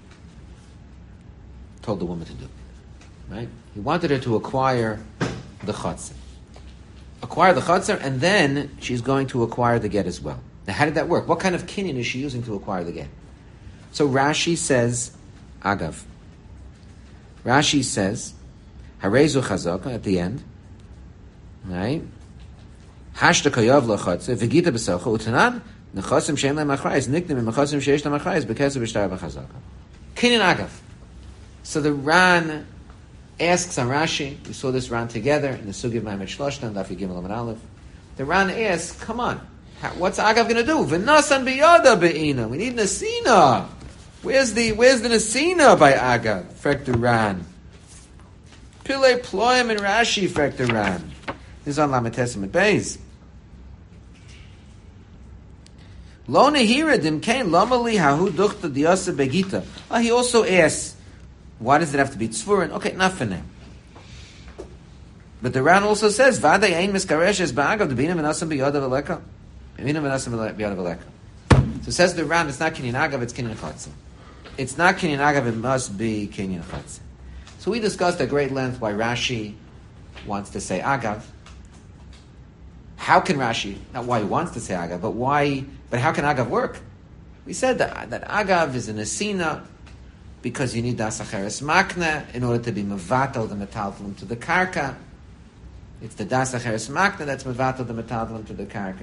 the woman to do. Right? He wanted her to acquire the chatzah. Acquire the chatzah, and then she's going to acquire the get as well. Now, how did that work? What kind of kinyan is she using to acquire the get? So Rashi says, agav. Rashi says, harezu chazaka at the end, right? Hashta kayav lachatze v'gita b'salcha utanan nechasim shein le'em achrayis niknim nechasim sheish le'em achrayis b'keser b'shtar b'chazaka. Kinyan agav. So the Ran asks on Rashi. We saw this Ran together in the Sugi of Ma'amed Shloshna, Daf Gimel Amud Aleph. The Ran asks, "Come on, what's agav going to do? V'nasan biyada be'ina. We need nasina. Where's the nasina by agav?" Frek the Ran. Pile ployim and Rashi. Frek the Ran. This is on Lamed Testament Beis. Lo nehira dimkein lamali hahu duchta diyasa begita. He also asks, why does it have to be tzvurin? Okay, not for now. But the Ran also says, "V'adei ein miskaresh es ba'agav d'bina v'nasam b'yada v'leka." B'ina v'nasam b'yada v'leka. So says the Ran, it's not kinyan agav, it's kinyan chatzah. It's not kinyan agav, it must be kinyan chatzah. So we discussed at great length why Rashi wants to say agav. How can Rashi, not why he wants to say agav, but how can agav work? We said that agav is an asina because you need das acheres makna in order to be mevatel the metaltalim to the karka. It's the das acheres makna that's mevatel the metaltalim to the karka.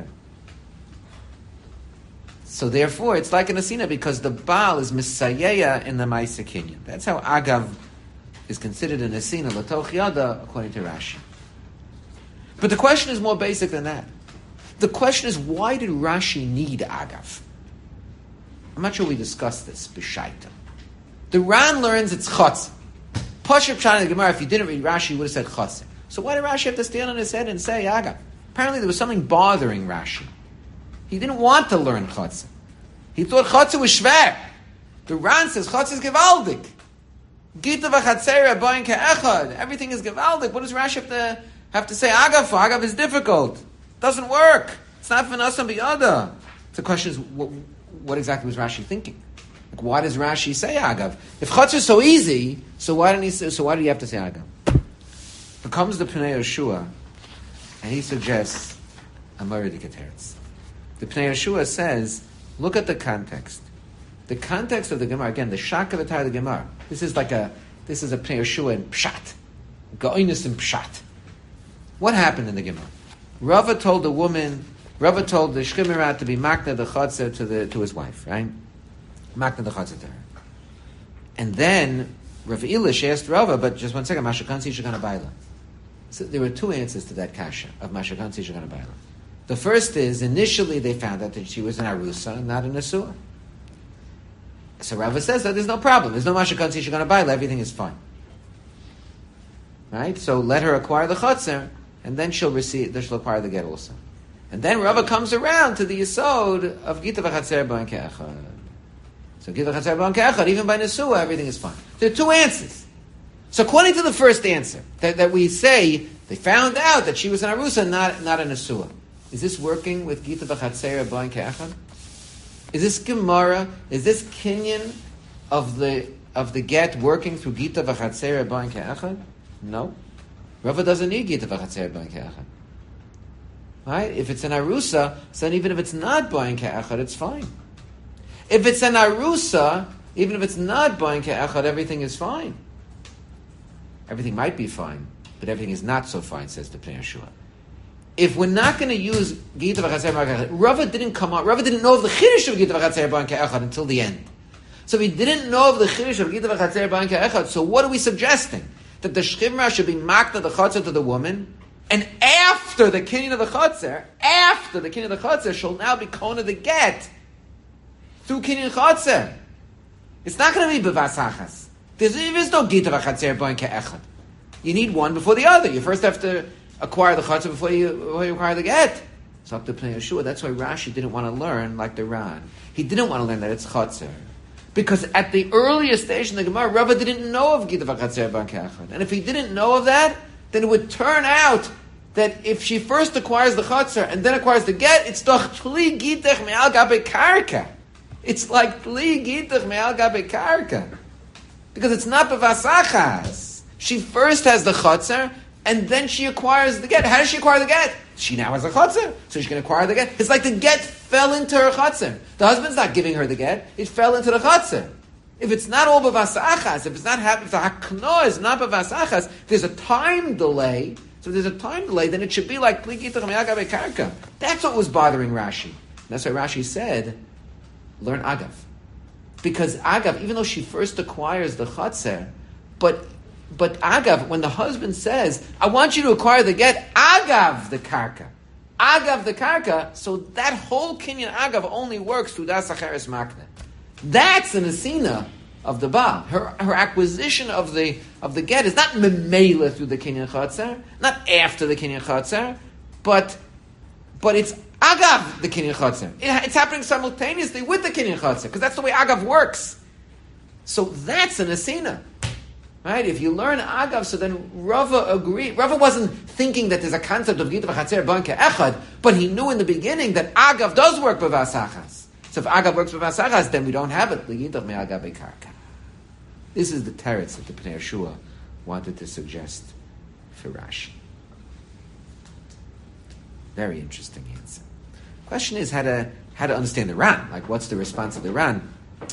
So therefore, it's like an asina because the Baal is misayeya in the Maisa Kinyan. That's how agav is considered an asina l'toch yada according to Rashi. But the question is more basic than that. The question is, why did Rashi need agav? I'm not sure we discussed this b'shaita. The Ran learns it's chotz. Pashup Pshat in the Gemara, if you didn't read Rashi, you would have said chotz. So why did Rashi have to stand on his head and say agav? Apparently there was something bothering Rashi. He didn't want to learn chotz. He thought chotz was shver. The Ran says chotz is gevaldik. Gita v'chatzera boin ke'echad. Everything is gevaldik. What does Rashi have to say agav for? Agav is difficult. It doesn't work. It's not v'nasam b'yada. The question is, what exactly was Rashi thinking? Like, why does Rashi say agav? If chutz is so easy, so why did he have to say agav? Here comes the Pnei Yeshua, and he suggests a Muradi Keteretz. The Pnei Yeshua says, look at the context. The context of the Gemara, again, the Shak of the Torah of the Gemara. This is a Pnei Yeshua in Pshat. Ga'oinus in Pshat. What happened in the Gemara? Rava told the Shchimirat to be makna the chatzah to his wife, right? Makna the chatzah to her. And then Rav Elish asked Rava, but just one second, Mashakansi Shekana Baila. So there were two answers to that kasha of Mashakansi Shekana Baila. The first is, initially they found out that she was an Arusa and not an Asua. So Rava says that there's no problem. There's no Mashakansi Shekana Baila, everything is fine. Right? So let her acquire the chatzah, and then she'll acquire the get also. And then Rava comes around to the yesod of Gita v'chatzer b'an ke'echad. So Gita v'chatzer b'an ke'echad, even by Nesua, everything is fine. There are two answers. So according to the first answer, that we say, they found out that she was an Arusa, not an Nesua. Is this working with Gita v'chatzer b'an ke'echad? Is this Gemara? Is this Kinyan of the get working through Gita v'chatzera b'ayin ke'echad? No. Rava doesn't need Gita v'chatzera b'ayin ke'echad. Right? If it's an Arusa, so then even if it's not b'ayin ke'echad, it's fine. If it's an Arusa, even if it's not b'ayin ke'echad, everything is fine. Everything might be fine, but everything is not so fine, says the Pnei Yeshua. If we're not going to use Gita v'chatzera b'ayin ke'echad, Rava didn't know of the Chiddush of Gita v'chatzera b'ayin ke'echad until the end. So he didn't know of the Chiddush of Gita v'chatzera b'ayin ke'echad, so what are we suggesting? That the Shchimra should be makna the Chatzar to the woman, and after the kinyan of the Chatzar, she'll now be kona the get through kinyan Chatzar. It's not going to be bevasachas. There is no Gita v'chatzera b'ayin ke'echad. You need one before the other. You first have to acquire the Chatzar before you acquire the get. It's up to Pnei Yeshua. That's why Rashi didn't want to learn like the Ran. He didn't want to learn that it's Chatzar. Because at the earliest stage in the Gemara, Rava didn't know of Gita v'chatzera b'ayin ke'echad. And if he didn't know of that, then it would turn out that if she first acquires the Chatzar and then acquires the get, it's doch tli gitach me'al gabe karka. It's like tli gitach me'al gabe karka. Because it's not bevasachas. She first has the Chatzar and then she acquires the get. How does she acquire the get? She now has a Chatzar, so she can acquire the get. It's like the get fell into her Chatzar. The husband's not giving her the get, it fell into the Chatzar. If it's not all b'vasachas, if the hakno is not b'vasachas, there's a time delay. So if there's a time delay, then it should be like pli gitach me'al gabe karka. That's what was bothering Rashi. That's why Rashi said, learn Agav. Because Agav, even though she first acquires the Chatzar, but Agav, when the husband says, I want you to acquire the get, Agav the karka. Agav the karka, so that whole kinyan Agav only works through das acheres makne. That's an asina of the Baal. Her acquisition of the get is not memela through the kinyan chatzar, not after the kinyan chatzar, but it's Agav the kinyan chatzar. It's happening simultaneously with the kinyan chatzar, because that's the way Agav works. So that's an asina. Right? If you learn Agav, so then Rava agreed. Rava wasn't thinking that there's a concept of Gita v'chatzera b'ayin ke'echad, but he knew in the beginning that Agav does work b'vasachas. So if Agav works b'vasachas, then we don't have it. L'yidach me'al gabe karka. This is the teretz that the Pnei Yeshua wanted to suggest for Rashi. Very interesting answer. Question is how to understand the Ran. Like, what's the response of the Ran?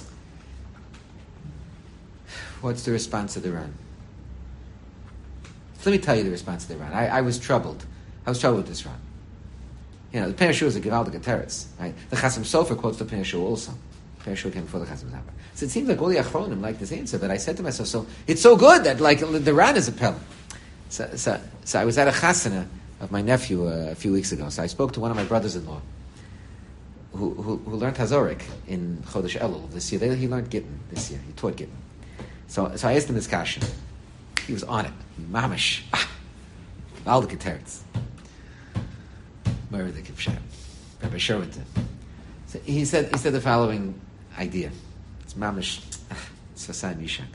What's the response of the Ran? So let me tell you the response of the Ran. I was troubled. I was troubled with this Ran. You know, the Pnei Yeshua is a Givaldik teretz, right? The Chasam Sofer quotes the Pnei Yeshua also. The Pnei Yeshua came before the Chasam Sofer. So it seems like all the Achronim like this answer, but I said to myself, so it's so good that like the Ran is a Pel. So I was at a chasana of my nephew a few weeks ago. So I spoke to one of my brothers-in-law who learned Hazorik in Chodesh Elul this year. He learned Gittin this year. He taught Gittin. So I asked him this question. He was on it. Mamish. All the Keteretz. Where are the Kipshat? Rabbi Sherwinton. So he said the following idea. It's Mamish. It's Sasan Yishak.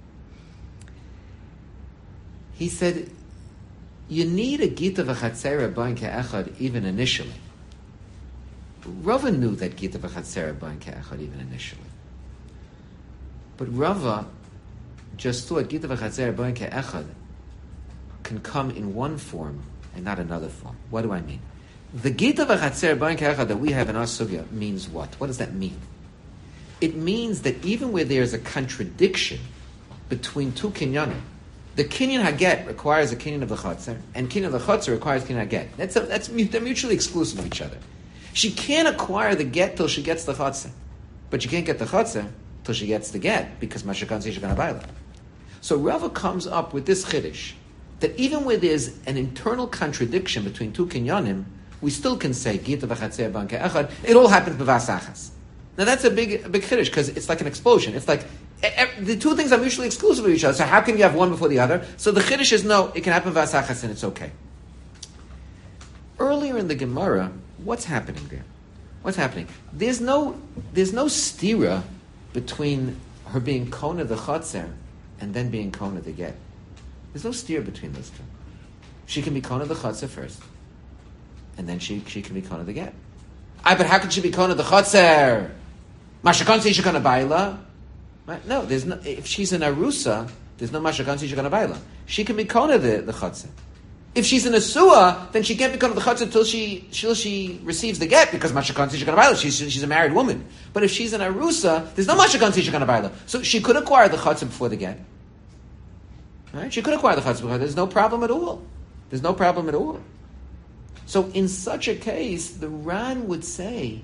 He said, you need a Gita v'chatzera b'ayin ke'echad even initially. Rava knew that Gita v'chatzera b'ayin ke'echad even initially. But Rava just thought Gita v'chatzera b'ayin ke'echad can come in one form and not another form. What do I mean? The Gita v'chatzera b'ayin ke'echad that we have in our sugya means what? What does that mean? It means that even where there's a contradiction between two kinyanim, the kinyan haget requires a kinyan of the chatzar, and kinyan of the chatzar requires kinyan haget. They're mutually exclusive of each other. She can't acquire the get till she gets the chatzar, but she can't get the chatzar till she gets the get because mashakan seishakan abayla. So Rava comes up with this chiddush that even where there's an internal contradiction between two kinyanim, we still can say Gita v'chatzera b'ayin ke'echad. It all happens b'vasachas. Now that's a big chiddush because it's like an explosion. It's like the two things are mutually exclusive of each other. So how can you have one before the other? So the chiddush is no, it can happen v'asachas and it's okay. Earlier in the Gemara, what's happening there? What's happening? There's no stira between her being kona the chatzar and then being kona the get. There's no stira between those two. She can be kona the chatzar first, and then she can be kona the get. But how can she be kona the chatzar Mashakansi Shekana Baila. Right? No, there's no. If she's an arusa, there's no Mashakansi Shekana Baila. She can be kona the chatzah. If she's an asua, then she can't become the chatzah until she receives the get, because mashakansi shekana baila. She's a married woman. But if she's an arusa, there's no mashakansi shekana baila. So she could acquire the chatzah before the get. Right? She could acquire the chatzah before. There's no problem at all. There's no problem at all. So in such a case, the Ran would say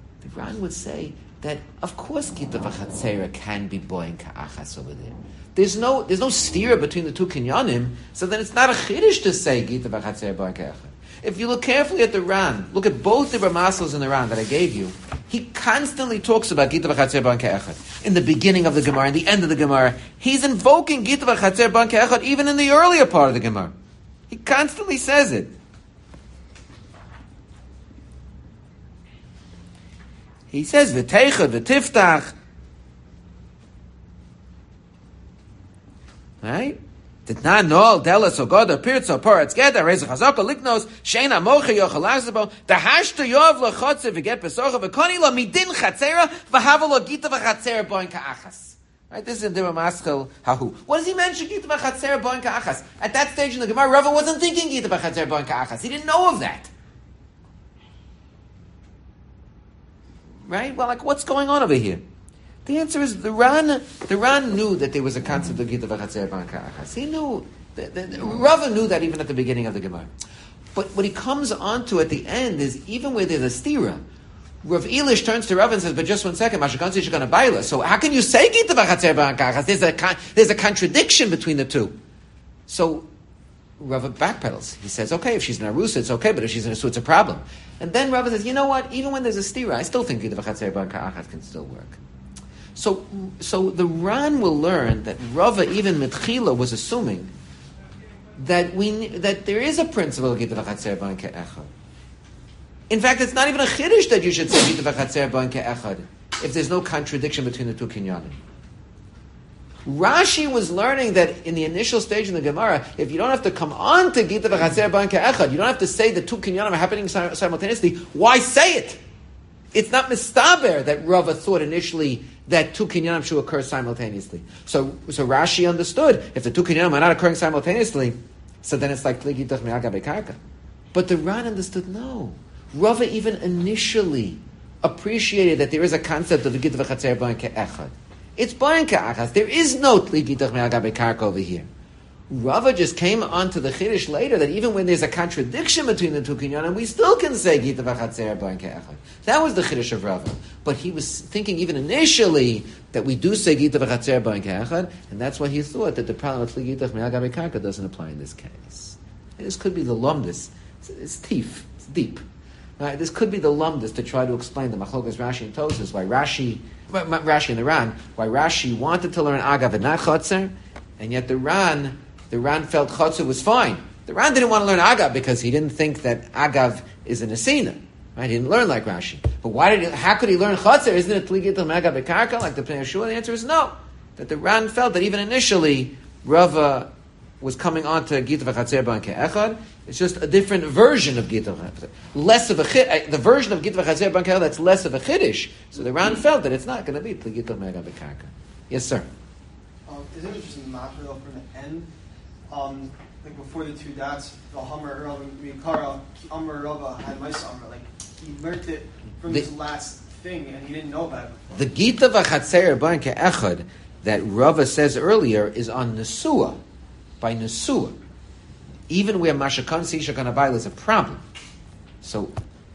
that of course Gita v'chatzera can be boing ka'achas over there. There's no stira between the two kinyanim, so then it's not a chiddush to say Gita v'chatzera boing ka'achas. If you look carefully at the Ran, look at both the Ramasals in the Ran that I gave you, he constantly talks about Gita v'chatzera boing ka'achas. In the beginning of the Gemara, in the end of the Gemara, he's invoking Gita v'chatzera boing ka'achas even in the earlier part of the Gemara. He constantly says it. He says, "V'teichad v'tiftach." Right? Did not know delas ogoda pirtzo poratz geda reza chazaka liknos sheina mocha yochel azabo the hashta yov lachotze v'get besocha v'koni lo midin chatzera v'havalo gita v'chatzera boin ka'achas. Right? This is in Dibur Maschil Hahu. What does he mention Gita v'chatzera boin ka'achas? At that stage in the Gemara, Rava wasn't thinking Gita v'chatzera boin ka'achas. He didn't know of that. Right? Well, like, what's going on over here? The answer is the Ran knew that there was a concept of Gita v'chatzera boin ka'achas. He knew, Rava knew that even at the beginning of the Gemara. But what he comes onto at the end is, even where there's a stira, Rav Elish turns to Rav and says, but just 1 second, Mashakansi Shekana Baila. So how can you say Gita v'chatzera boin ka'achas? There's a contradiction between the two. So Rav backpedals. He says, okay, if she's an arusa, it's okay, but if she's an asu, it's a problem. And then Rav says, you know what? Even when there's a stira, I still think Gita v'chatzera boin ka'achas can still work. So the Ran will learn that Rava, even Mitchila, was assuming that there is a principle of Gita v'chatzera boin ka'achas. In fact, it's not even a chiddush that you should say Gita v'chatzera boin ka'achas if there's no contradiction between the two kinyanim. Rashi was learning that in the initial stage in the Gemara, if you don't have to come on to Gita v'chatzera boin ka'achas, you don't have to say the two kinyanim are happening simultaneously, why say it? It's not mistaber that Rava thought initially that two kinyanim should occur simultaneously. So Rashi understood, if the two kinyanim are not occurring simultaneously, so then it's like Tli Gitach Me'aga Bekarka. But the Ran understood, no. Rava even initially appreciated that there is a concept of the Gita v'chatzera boin ka'achas. It's boin ka'achas. There is no Tli Gitach Me'aga Bekarka over here. Rava just came onto the chiddush later that even when there's a contradiction between the two kinyanim, we still can say Gita v'chatzera boin ka'achas. That was the chiddush of Rava. But he was thinking even initially that we do say Gita v'chatzera boin ka'achas, and that's why he thought that the problem with Tli Gitach Me'aga Bekarka doesn't apply in this case. And this could be the lumdus. It's deep. Right? This could be the lumdus to try to explain the machlokas Rashi and Tosas, why Rashi and the Ran, why Rashi wanted to learn Agav and not Chotzer, and yet the Ran felt Chotzer was fine. The Ran didn't want to learn Agav because he didn't think that Agav is an Asina. Right? He didn't learn like Rashi. But how could he learn Chotzer? Isn't it Tli Gitach Me'aga Bekarka like the Pnei Yeshua? The answer is no. That the Ran felt that even initially Rava was coming on to Gita v'chatzera boin ka'achas. It's just a different version of Gita v'chatzera. Less of a the version of Gita v'chatzera boin ka'achas that's less of a chiddush. So the Ran felt that it's not going to be Tli Gitach Me'aga Bekarka. Yes, sir. Is it just a matter though from the end? Like before the two dots, the Hamar Rava, Mikara, Amar Rava had my summer. Like he learned it from this last thing, and he didn't know about it before. The Gita v'chatzera boin ka'achas that Rava says earlier is on Nesua, by Nesua. Even where Mashakansi Shekana Baila is a problem. So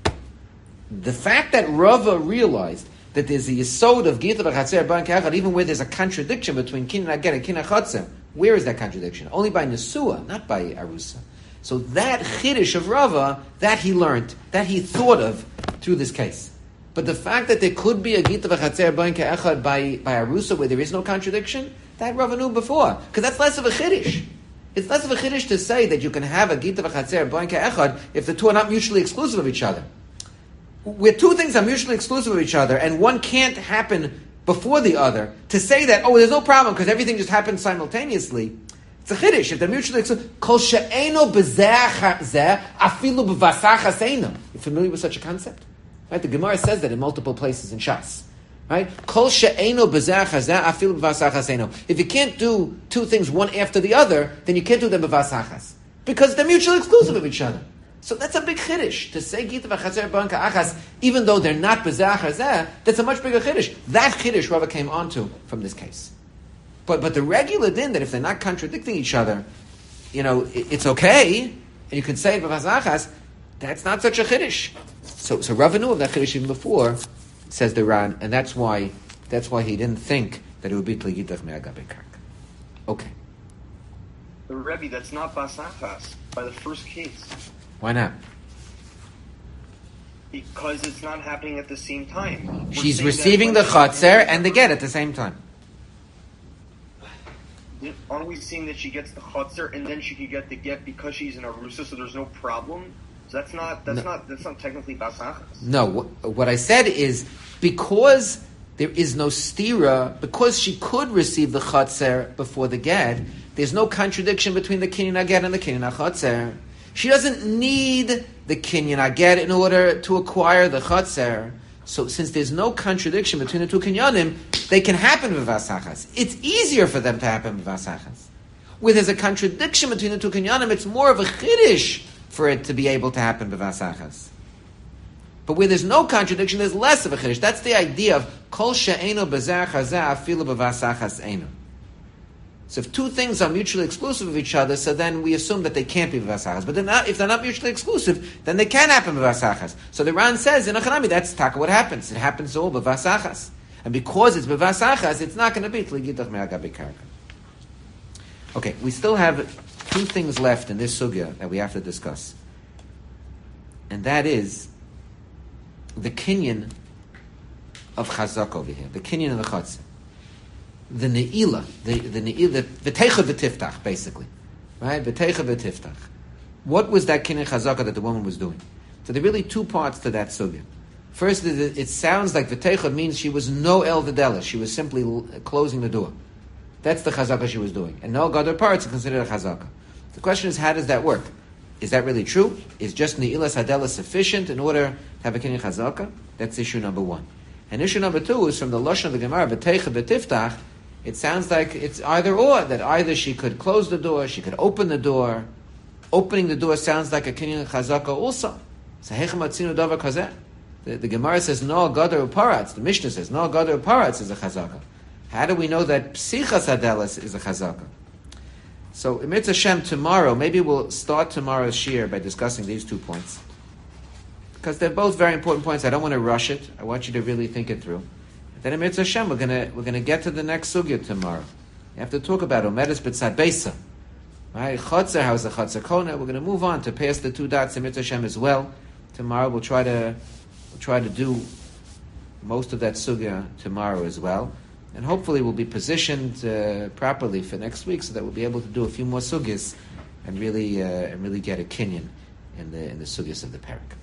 the fact that Rava realized that there's a yesod of Gita v'chatzera boin ka'achas, even where there's a contradiction between Kin Ager and Kin Achotzer, where is that contradiction? Only by Nesua, not by Arusa. So that chiddush of Rava, that he learned, that he thought of through this case. But the fact that there could be a Gita v'chatzera boin ka'achas by Arusa where there is no contradiction, that Rava knew before. Because that's less of a chiddush. It's less of a chiddush to say that you can have a Gita v'chatzera boin ka'achas if the two are not mutually exclusive of each other. Where two things are mutually exclusive of each other and one can't happen before the other, to say that, there's no problem because everything just happens simultaneously, it's a chiddush. If they're mutually exclusive, kol she'eino b'zeh zeh, afilu b'vasach haseino. You're familiar with such a concept? Right? The Gemara says that in multiple places in Shas. Right? Kol she'eno b'zeh chazeh afilu b'vas achas eino. If you can't do two things one after the other, then you can't do them b'vas achas. Because they're mutually exclusive of each other. So that's a big chiddush. To say gita v'chaser banka achas, even though they're not b'zeh chazeh, that's a much bigger chiddush. That chiddush Rava came onto from this case. But the regular din, that if they're not contradicting each other, it's okay, and you can say it b'vas achas, that's not such a chiddush. So Rava knew of that chiddush even before, says the Ran, and that's why he didn't think that it would be tligitach me'agabe karka. Okay. The Rebbe, that's not basachas by the first case. Why not? Because it's not happening at the same time. She's receiving the chotzer and the get at the same time. Aren't we seeing that she gets the chotzer and then she could get the get because she's in arusa, so there's no problem? So that's not technically basachas. No, what I said is because there is no stira, because she could receive the chotzer before the get, there's no contradiction between the kinyan aget and the kinyan chotzer. She doesn't need the kinyan aget in order to acquire the chotzer. So since there's no contradiction between the two kinyanim, they can happen b'vas achas. It's easier for them to happen b'vas achas. Where there's a contradiction between the two kinyanim, it's more of a chiddush for it to be able to happen b'vas achas. But where there's no contradiction, there's less of a chiddush. That's the idea of kol she'eno b'zeh chazeh afilu b'vas achas eino. So if two things are mutually exclusive of each other, so then we assume that they can't be b'vas achas. But if they're not mutually exclusive, then they can happen b'vas achas. So the Ran says in Achanami, that's taka what happens. It happens all b'vas achas. And because it's b'vas achas, it's not going to be tligitach me'agabe karka. Okay, we still have two things left in this sugya that we have to discuss. And that is the kinyan of chazak over here, the kinyan of the chotzer. The ne'ilah, the v'teicha v'tiftach, basically. Right? V'teicha v'tiftach. What was that kinyan chazaka that the woman was doing? So there are really two parts to that sugya. First, it sounds like v'teicha means she was no el v'dela. She was simply closing the door. That's the chazaka she was doing. And no other parts are considered a chazaka. The question is, how does that work? Is that really true? Is just ne'ilas hadela sufficient in order to have a kinyan chazaka? That's issue number one. And issue number two is from the lashon of the Gemara, v'teicha v'tiftach. It sounds like it's either or, that either she could close the door, she could open the door. Opening the door sounds like a kinyan chazaka also. The Gemara says, no gadar uparatz. The Mishnah says, no gadar uparatz is a chazaka. How do we know that psichas hadelas is a chazaka? So, Emetz Hashem, tomorrow, maybe we'll start tomorrow's shir by discussing these 2 points. Because they're both very important points. I don't want to rush it. I want you to really think it through. Then Emetz Hashem, we're gonna get to the next sugya tomorrow. You have to talk about Omedes B'tzad Beisa. Right? Chotzer, how's the Chotzer Kona? We're gonna move on to pass the 2 dots Emetz Hashem as well. Tomorrow we'll try to do most of that sugya tomorrow as well. And hopefully we'll be positioned properly for next week so that we'll be able to do a few more sugyas and really get a kinyan in the sugyas of the parak.